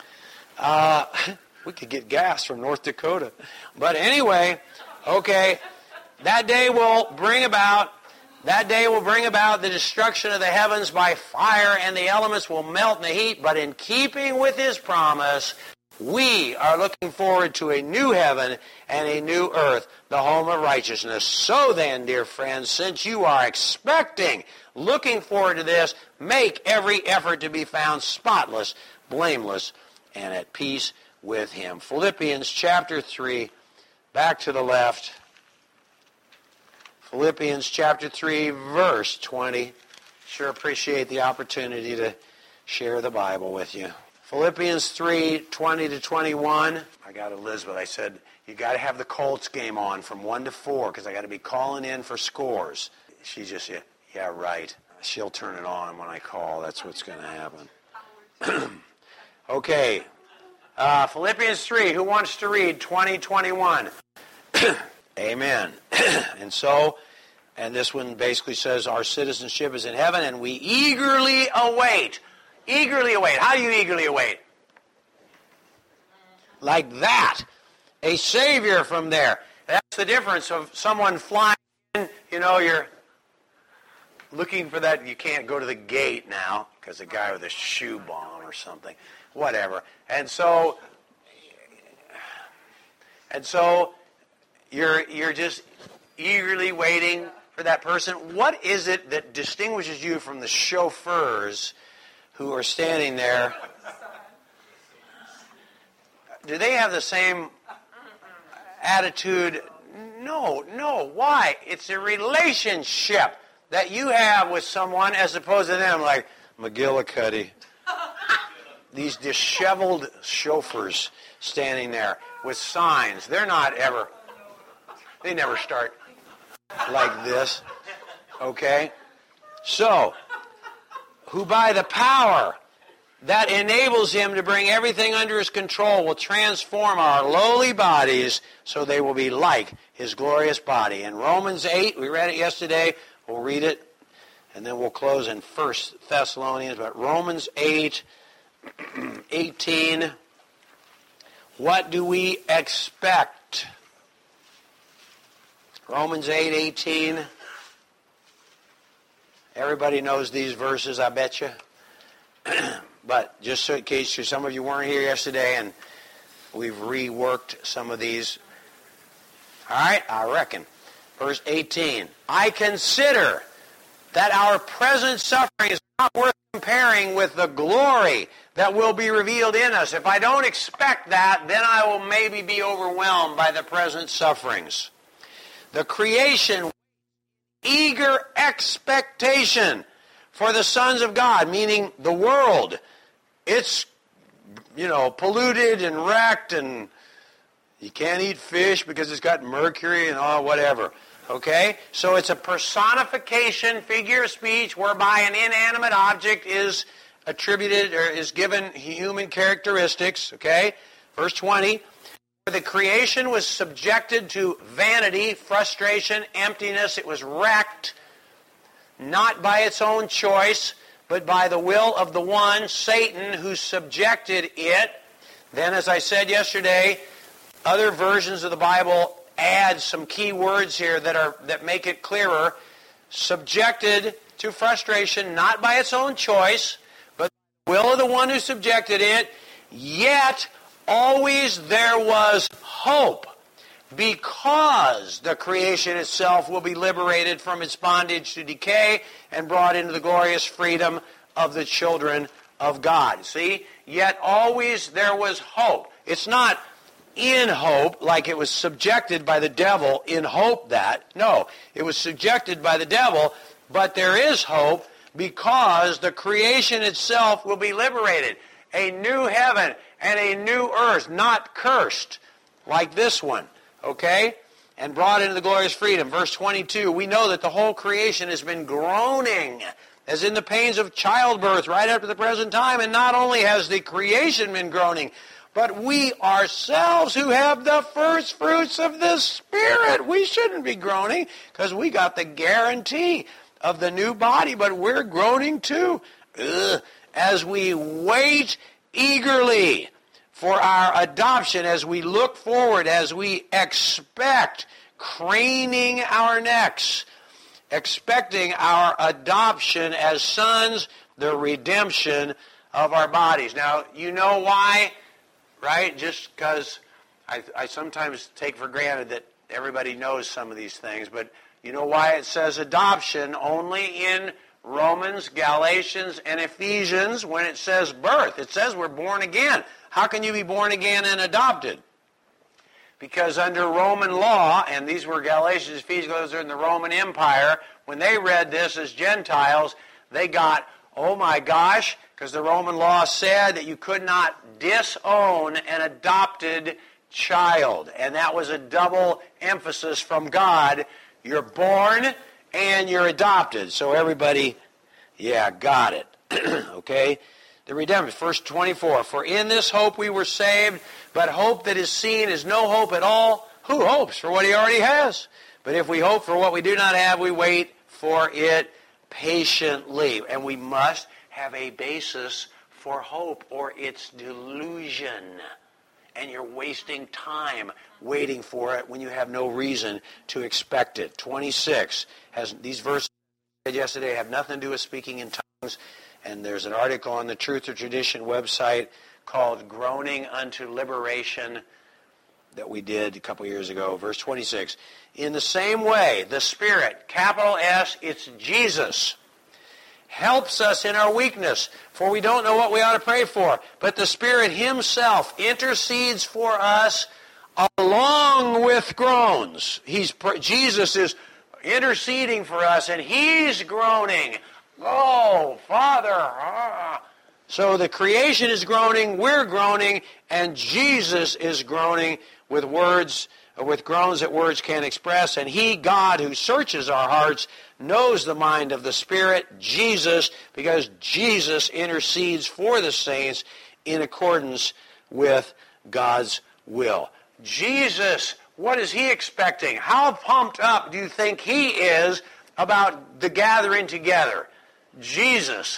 we could get gas from North Dakota. But anyway, okay, that day will bring about the destruction of the heavens by fire, and the elements will melt in the heat. But in keeping with his promise, we are looking forward to a new heaven and a new earth, the home of righteousness. So then, dear friends, since you are looking forward to this, make every effort to be found spotless, blameless, and at peace with him. Philippians chapter 3, back to the left. Philippians chapter 3, verse 20. Sure appreciate the opportunity to share the Bible with you. Philippians 3, 20 to 21. I got Elizabeth. I said, you got to have the Colts game on from 1 to 4 because I got to be calling in for scores. She just, yeah, right. She'll turn it on when I call. That's what's going to happen. Okay. Philippians 3. Who wants to read 20, 21? Amen. And so, And this one basically says our citizenship is in heaven, and we eagerly await. Eagerly await. How do you eagerly await? Like that. A Savior from there. That's the difference of someone flying in. You know, you're looking for that. You can't go to the gate now because a guy with a shoe bomb or something. Whatever. And so you're just eagerly waiting for that person. What is it that distinguishes you from the chauffeurs who are standing there? Do they have the same attitude? No. Why? It's a relationship that you have with someone as opposed to them like McGillicuddy. These disheveled chauffeurs standing there with signs. They never start like this. Okay? So, who by the power that enables him to bring everything under his control will transform our lowly bodies so they will be like his glorious body. In Romans 8, we read it yesterday. We'll read it, and then we'll close in 1 Thessalonians. But Romans 8, 18, what do we expect? Romans 8, 18. Everybody knows these verses, I bet you. But just so in case some of you weren't here yesterday, and we've reworked some of these. All right, I reckon. Verse 18. I consider that our present suffering is not worth comparing with the glory that will be revealed in us. If I don't expect that, then I will maybe be overwhelmed by the present sufferings. The creation, eager expectation for the sons of God, meaning the world. It's, polluted and wrecked, and you can't eat fish because it's got mercury and all whatever. Okay? So it's a personification, figure of speech, whereby an inanimate object is attributed or is given human characteristics. Okay? Verse 20. The creation was subjected to vanity, frustration, emptiness. It was wrecked, not by its own choice, but by the will of the one, Satan, who subjected it. Then, as I said yesterday, other versions of the Bible add some key words here that make it clearer. Subjected to frustration, not by its own choice, but the will of the one who subjected it, yet always there was hope, because the creation itself will be liberated from its bondage to decay and brought into the glorious freedom of the children of God. See? Yet always there was hope. It's not in hope like it was subjected by the devil in hope that. No, it was subjected by the devil, but there is hope because the creation itself will be liberated. A new heaven and a new earth, not cursed like this one. Okay? And brought into the glorious freedom. Verse 22, we know that the whole creation has been groaning as in the pains of childbirth right up to the present time. And not only has the creation been groaning, but we ourselves who have the first fruits of the Spirit, we shouldn't be groaning because we got the guarantee of the new body, but we're groaning too. As we wait eagerly for our adoption, as we look forward, as we expect, craning our necks, expecting our adoption as sons, the redemption of our bodies. Now, you know why, right? Just because I sometimes take for granted that everybody knows some of these things, but you know why it says adoption only in Romans, Galatians, and Ephesians when it says birth? It says we're born again. How can you be born again and adopted? Because under Roman law, and these were Galatians, Ephesians, those are in the Roman Empire, when they read this as Gentiles, they got, oh my gosh, because the Roman law said that you could not disown an adopted child. And that was a double emphasis from God. You're born and you're adopted. So everybody, got it. Okay? The redemption, verse 24. For in this hope we were saved, but hope that is seen is no hope at all. Who hopes for what he already has? But if we hope for what we do not have, we wait for it patiently. And we must have a basis for hope, or it's delusion. And you're wasting time waiting for it when you have no reason to expect it. 26 has these verses I said yesterday have nothing to do with speaking in tongues. And there's an article on the Truth or Tradition website called Groaning Unto Liberation that we did a couple years ago. Verse 26. In the same way, the Spirit, capital S, it's Jesus, helps us in our weakness, for we don't know what we ought to pray for. But the Spirit Himself intercedes for us along with groans. Jesus is interceding for us, and He's groaning. Oh, Father. So the creation is groaning, we're groaning, and Jesus is groaning with words, with groans that words can't express. And He, God, who searches our hearts, knows the mind of the Spirit, Jesus, because Jesus intercedes for the saints in accordance with God's will. Jesus, what is He expecting? How pumped up do you think He is about the gathering together? Jesus,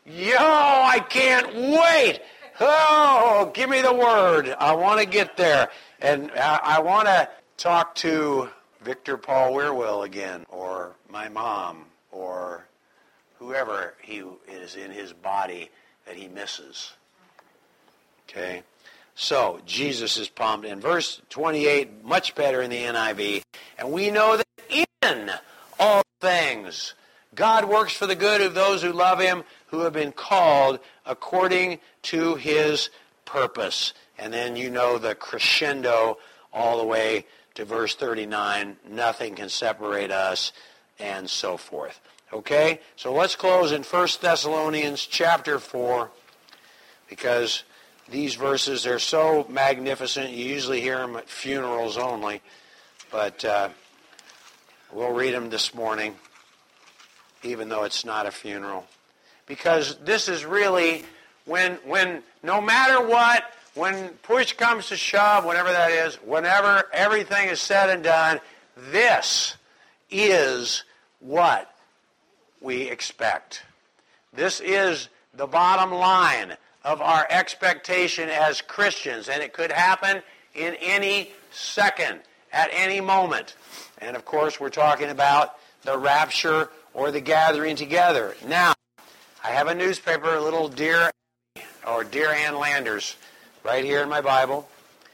I can't wait. Oh, give me the word. I want to get there. And I want to talk to Victor Paul Wierwille again, or my mom, or whoever he is in his body that he misses. Okay? So, Jesus is pumped. In verse 28, much better in the NIV, and we know that in all things God works for the good of those who love Him, who have been called according to His purpose. And then you know the crescendo all the way to verse 39. Nothing can separate us, and so forth. Okay? So let's close in 1 Thessalonians chapter 4, because these verses are so magnificent. You usually hear them at funerals only, but we'll read them this morning, even though it's not a funeral. Because this is really when no matter what, when push comes to shove, whatever that is, whenever everything is said and done, this is what we expect. This is the bottom line of our expectation as Christians, and it could happen in any second, at any moment. And of course, we're talking about the rapture or the gathering together. Now, I have a newspaper, a little Dear Ann Landers, right here in my Bible.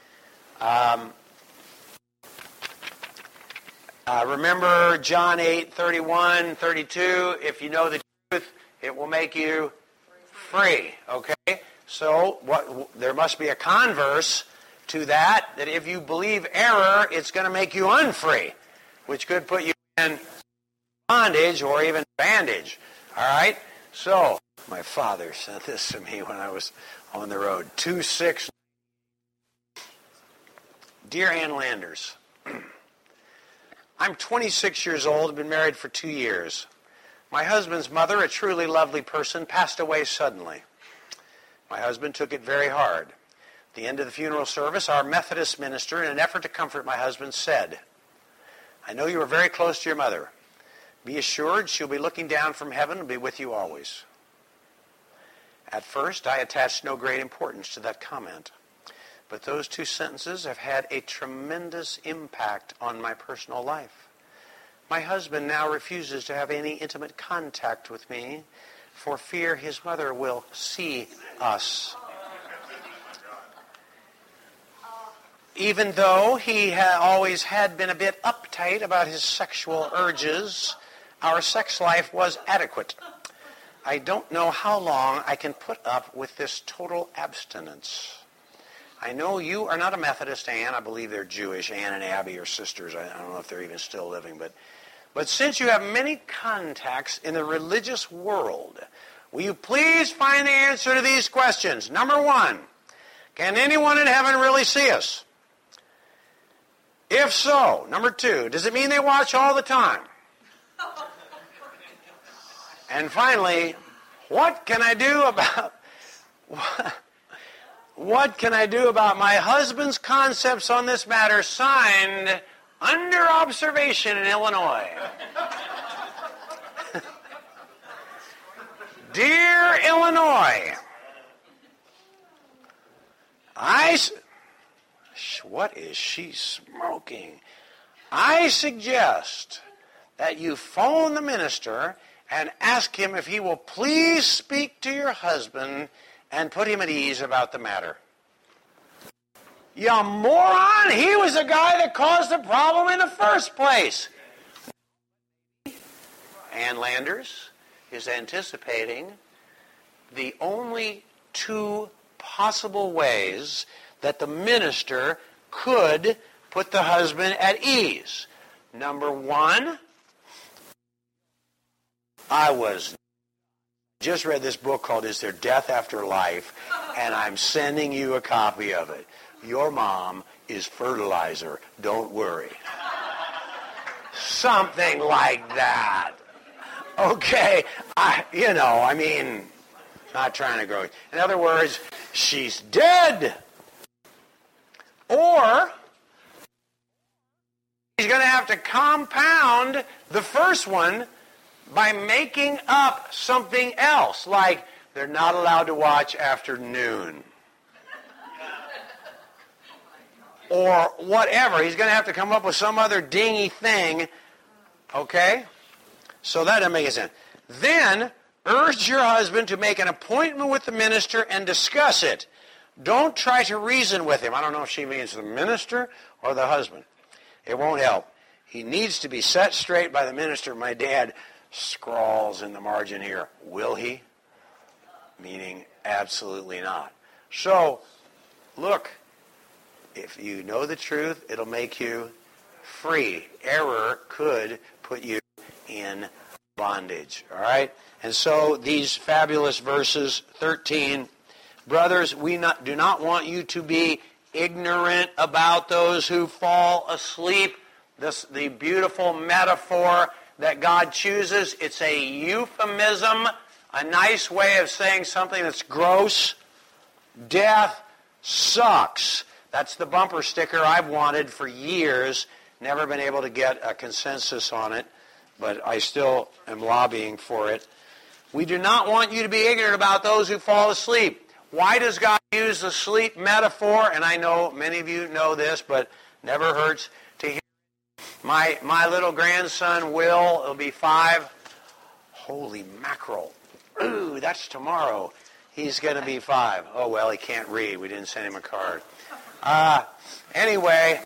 Remember John 8:31, 32. If you know the truth, it will make you free. Okay? So there must be a converse to that if you believe error, it's going to make you unfree, which could put you in bondage or even bandage. All right? So, my father sent this to me when I was on the road. 2-6. Dear Ann Landers, I'm 26 years old, have been married for 2 years. My husband's mother, a truly lovely person, passed away suddenly. My husband took it very hard. At the end of the funeral service, our Methodist minister, in an effort to comfort my husband, said, I know you are very close to your mother. Be assured she'll be looking down from heaven and be with you always. At first, I attached no great importance to that comment. But those 2 sentences have had a tremendous impact on my personal life. My husband now refuses to have any intimate contact with me for fear his mother will see us. Even though he always had been a bit uptight about his sexual urges, our sex life was adequate. I don't know how long I can put up with this total abstinence. I know you are not a Methodist, Ann. I believe they're Jewish. Ann and Abby are sisters. I don't know if they're even still living. But since you have many contacts in the religious world, will you please find the answer to these questions? Number 1, can anyone in heaven really see us? If so, number 2, does it mean they watch all the time? And finally, what can I do about my husband's concepts on this matter? Signed, under observation in Illinois. Dear Illinois, what is she smoking? I suggest that you phone the minister and ask him if he will please speak to your husband and put him at ease about the matter. You moron! He was the guy that caused the problem in the first place. Ann Landers is anticipating the only two possible ways that the minister could put the husband at ease. Number one, I just read this book called Is There Death After Life, and I'm sending you a copy of it. Your mom is fertilizer. Don't worry. Something like that. Okay, not trying to grow. In other words, she's dead. Or he's going to have to compound the first one by making up something else, like they're not allowed to watch after noon. Or whatever. He's going to have to come up with some other dingy thing. Okay? So that doesn't make any sense. Then, urge your husband to make an appointment with the minister and discuss it. Don't try to reason with him. I don't know if she means the minister or the husband. It won't help. He needs to be set straight by the minister. My dad scrawls in the margin here, will he? Meaning absolutely not. So, look, if you know the truth, it'll make you free. Error could put you in bondage. All right? And so these fabulous verses, 13, brothers, we do not want you to be ignorant about those who fall asleep. The beautiful metaphor that God chooses, it's a euphemism, a nice way of saying something that's gross. Death sucks. That's the bumper sticker I've wanted for years. Never been able to get a consensus on it, but I still am lobbying for it. We do not want you to be ignorant about those who fall asleep. Why does God use the sleep metaphor? And I know many of you know this, but never hurts to hear. My little grandson, Will, will be 5. Holy mackerel. Ooh, that's tomorrow. He's going to be 5. Oh, well, he can't read. We didn't send him a card. Anyway,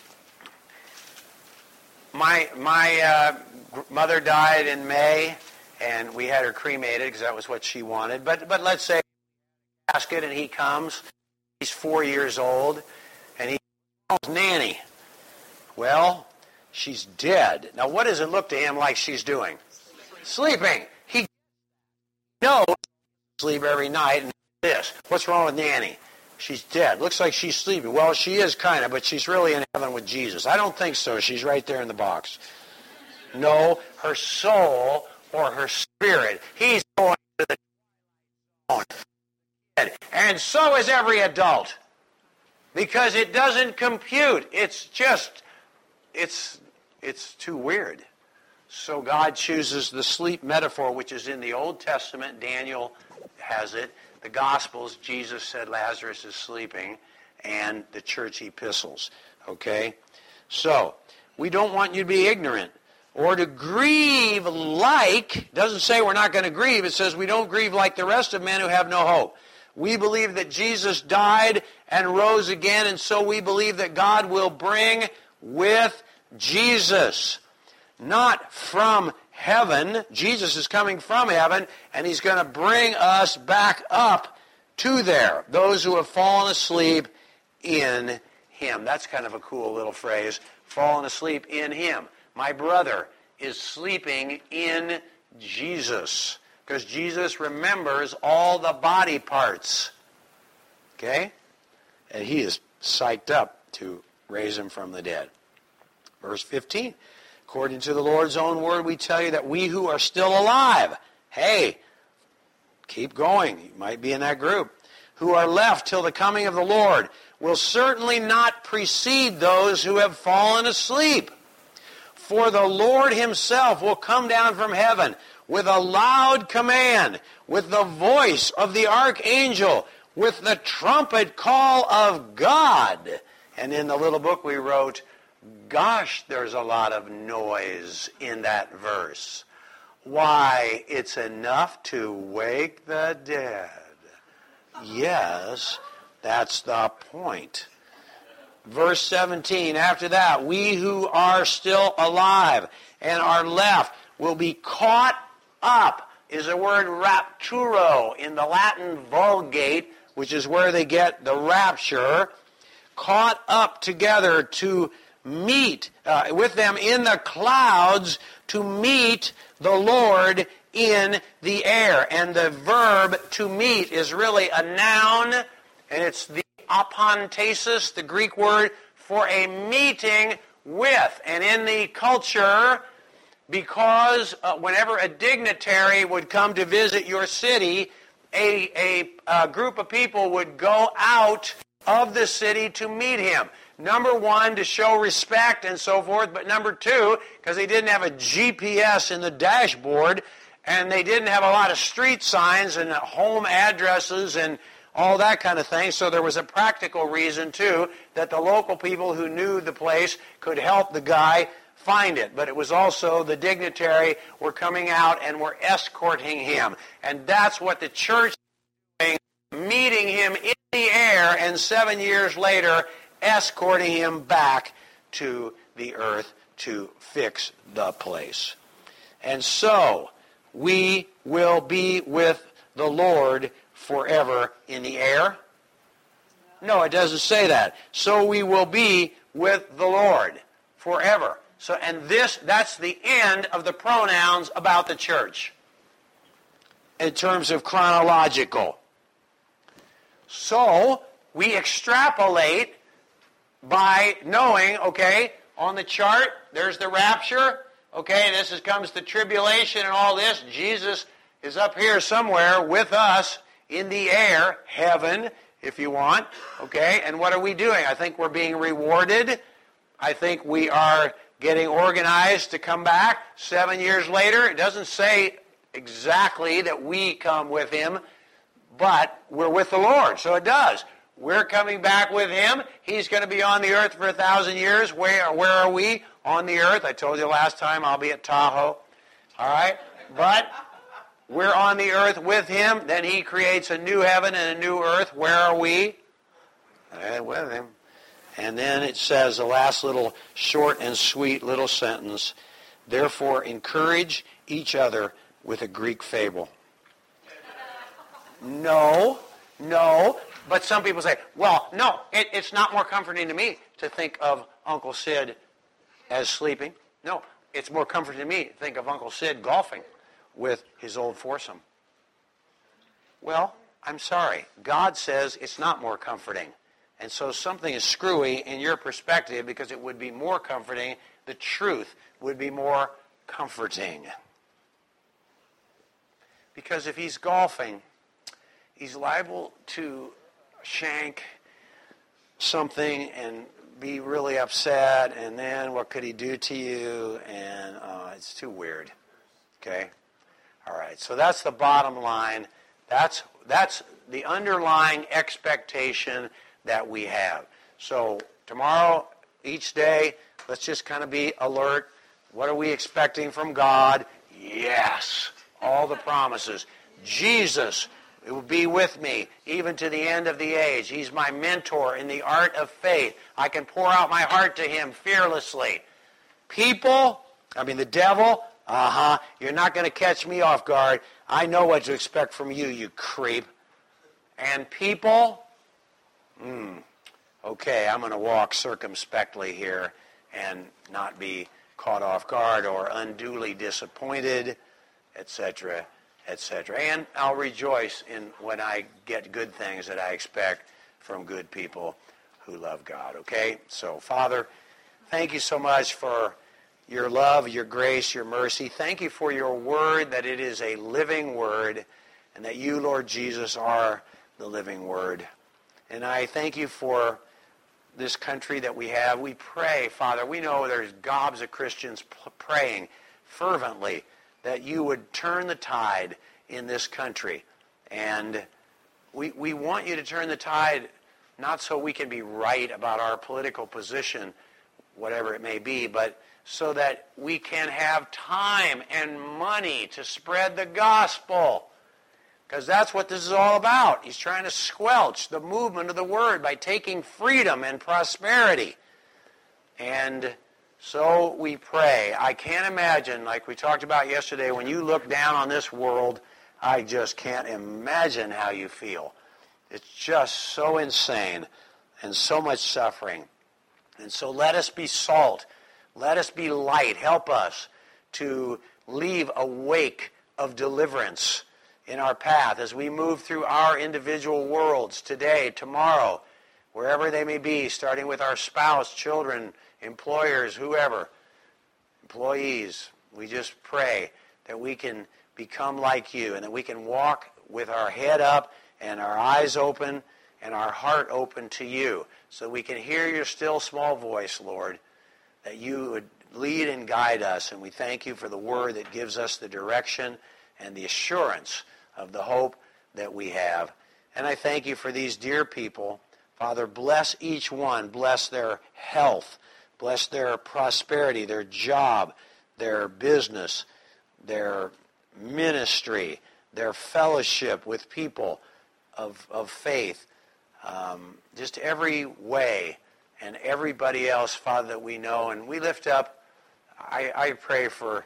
my mother died in May, and we had her cremated because that was what she wanted. But let's say casket and he comes. He's 4 years old, and he calls Nanny. Well, she's dead. Now, what does it look to him like she's doing? Sleeping. He knows sleep every night. And this. What's wrong with Nanny? She's dead. Looks like she's sleeping. Well, she is kind of, but she's really in heaven with Jesus. I don't think so. She's right there in the box. No, her soul or her spirit. He's going to the zone. And so is every adult. Because it doesn't compute. It's just, it's too weird. So God chooses the sleep metaphor, which is in the Old Testament. Daniel has it. The Gospels, Jesus said Lazarus is sleeping, and the church epistles. Okay? So, we don't want you to be ignorant or to grieve like, doesn't say we're not going to grieve, it says we don't grieve like the rest of men who have no hope. We believe that Jesus died and rose again, and so we believe that God will bring with Jesus, not from heaven. Jesus is coming from heaven, and he's going to bring us back up to there, those who have fallen asleep in him. That's kind of a cool little phrase, fallen asleep in him. My brother is sleeping in Jesus, because Jesus remembers all the body parts. Okay? And he is psyched up to raise him from the dead. Verse 15. According to the Lord's own word, we tell you that we who are still alive, hey, keep going, you might be in that group, who are left till the coming of the Lord, will certainly not precede those who have fallen asleep. For the Lord himself will come down from heaven with a loud command, with the voice of the archangel, with the trumpet call of God. And in the little book we wrote, gosh, there's a lot of noise in that verse. Why, it's enough to wake the dead. Yes, that's the point. Verse 17, after that, we who are still alive and are left will be caught up, is the word rapturo in the Latin Vulgate, which is where they get the rapture, caught up together to meet with them in the clouds to meet the Lord in the air. And the verb to meet is really a noun, and it's the apontesis, the Greek word for a meeting with. And in the culture, because whenever a dignitary would come to visit your city, a group of people would go out of the city to meet him. Number one, to show respect and so forth, but number two, because they didn't have a GPS in the dashboard, and they didn't have a lot of street signs and home addresses and all that kind of thing, so there was a practical reason, too, that the local people who knew the place could help the guy find it. But it was also the dignitary were coming out and were escorting him. And that's what the church is doing, meeting him in the air, and 7 years later, escorting him back to the earth to fix the place. And so, we will be with the Lord forever in the air? No, it doesn't say that. So we will be with the Lord forever. So, and that's the end of the pronouns about the church in terms of chronological. So, we extrapolate by knowing, okay, on the chart, there's the rapture. Okay, comes the tribulation and all this. Jesus is up here somewhere with us in the air, heaven, if you want. Okay, and what are we doing? I think we're being rewarded. I think we are getting organized to come back 7 years later. It doesn't say exactly that we come with him, but we're with the Lord, so it does. We're coming back with him. He's going to be on the earth for 1,000 years. Where are we? On the earth. I told you last time I'll be at Tahoe. All right? But we're on the earth with him. Then he creates a new heaven and a new earth. Where are we? With him. And then it says the last little short and sweet little sentence, therefore encourage each other with a Greek fable. No. But some people say, well, no, it's not more comforting to me to think of Uncle Sid as sleeping. No, it's more comforting to me to think of Uncle Sid golfing with his old foursome. Well, I'm sorry. God says it's not more comforting. And so something is screwy in your perspective because it would be more comforting. The truth would be more comforting. Because if he's golfing, he's liable to shank something and be really upset, and then what could he do to you? And it's too weird. Okay? All right, so that's the bottom line. That's the underlying expectation that we have. So tomorrow, each day, let's just kind of be alert. What are we expecting from God? Yes, all the promises. Jesus will be with me even to the end of the age. He's my mentor in the art of faith. I can pour out my heart to him fearlessly. The devil, you're not going to catch me off guard. I know what to expect from you, you creep. And people, okay, I'm going to walk circumspectly here and not be caught off guard or unduly disappointed, etc., etc. And I'll rejoice when I get good things that I expect from good people who love God, okay? So, Father, thank you so much for your love, your grace, your mercy. Thank you for your word, that it is a living word, and that you, Lord Jesus, are the living word. And I thank you for this country that we have. We pray, Father, we know there's gobs of Christians praying fervently that you would turn the tide in this country. And we want you to turn the tide not so we can be right about our political position, whatever it may be, but so that we can have time and money to spread the gospel. Because that's what this is all about. He's trying to squelch the movement of the word by taking freedom and prosperity. And so we pray. I can't imagine, like we talked about yesterday, when you look down on this world, I just can't imagine how you feel. It's just so insane and so much suffering. And so let us be salt. Let us be light. Help us to leave a wake of deliverance in our path as we move through our individual worlds today, tomorrow, wherever they may be, starting with our spouse, children, employers, whoever, employees. We just pray that we can become like you and that we can walk with our head up and our eyes open and our heart open to you so we can hear your still small voice, Lord, that you would lead and guide us. And we thank you for the word that gives us the direction and the assurance of the hope that we have. And I thank you for these dear people. Father, bless each one. Bless their health. Bless their prosperity, their job, their business, their ministry, their fellowship with people of faith. Just every way and everybody else, Father, that we know. And we lift up, I pray for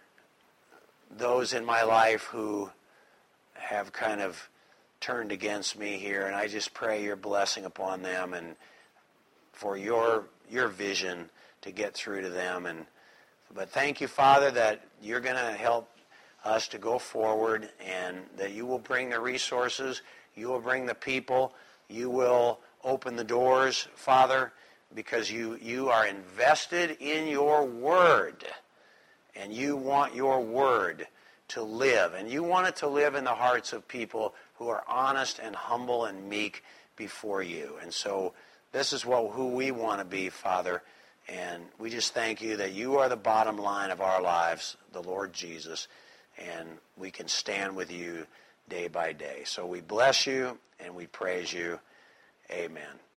those in my life who have kind of turned against me here, and I just pray your blessing upon them and for your vision to get through to them. But thank you, Father, that you're going to help us to go forward and that you will bring the resources, you will bring the people, you will open the doors, Father, because you are invested in your word, and you want your word to live, and you want it to live in the hearts of people who are honest and humble and meek before you. And so this is who we want to be, Father, and we just thank you that you are the bottom line of our lives, the Lord Jesus, and we can stand with you day by day. So we bless you and we praise you. Amen.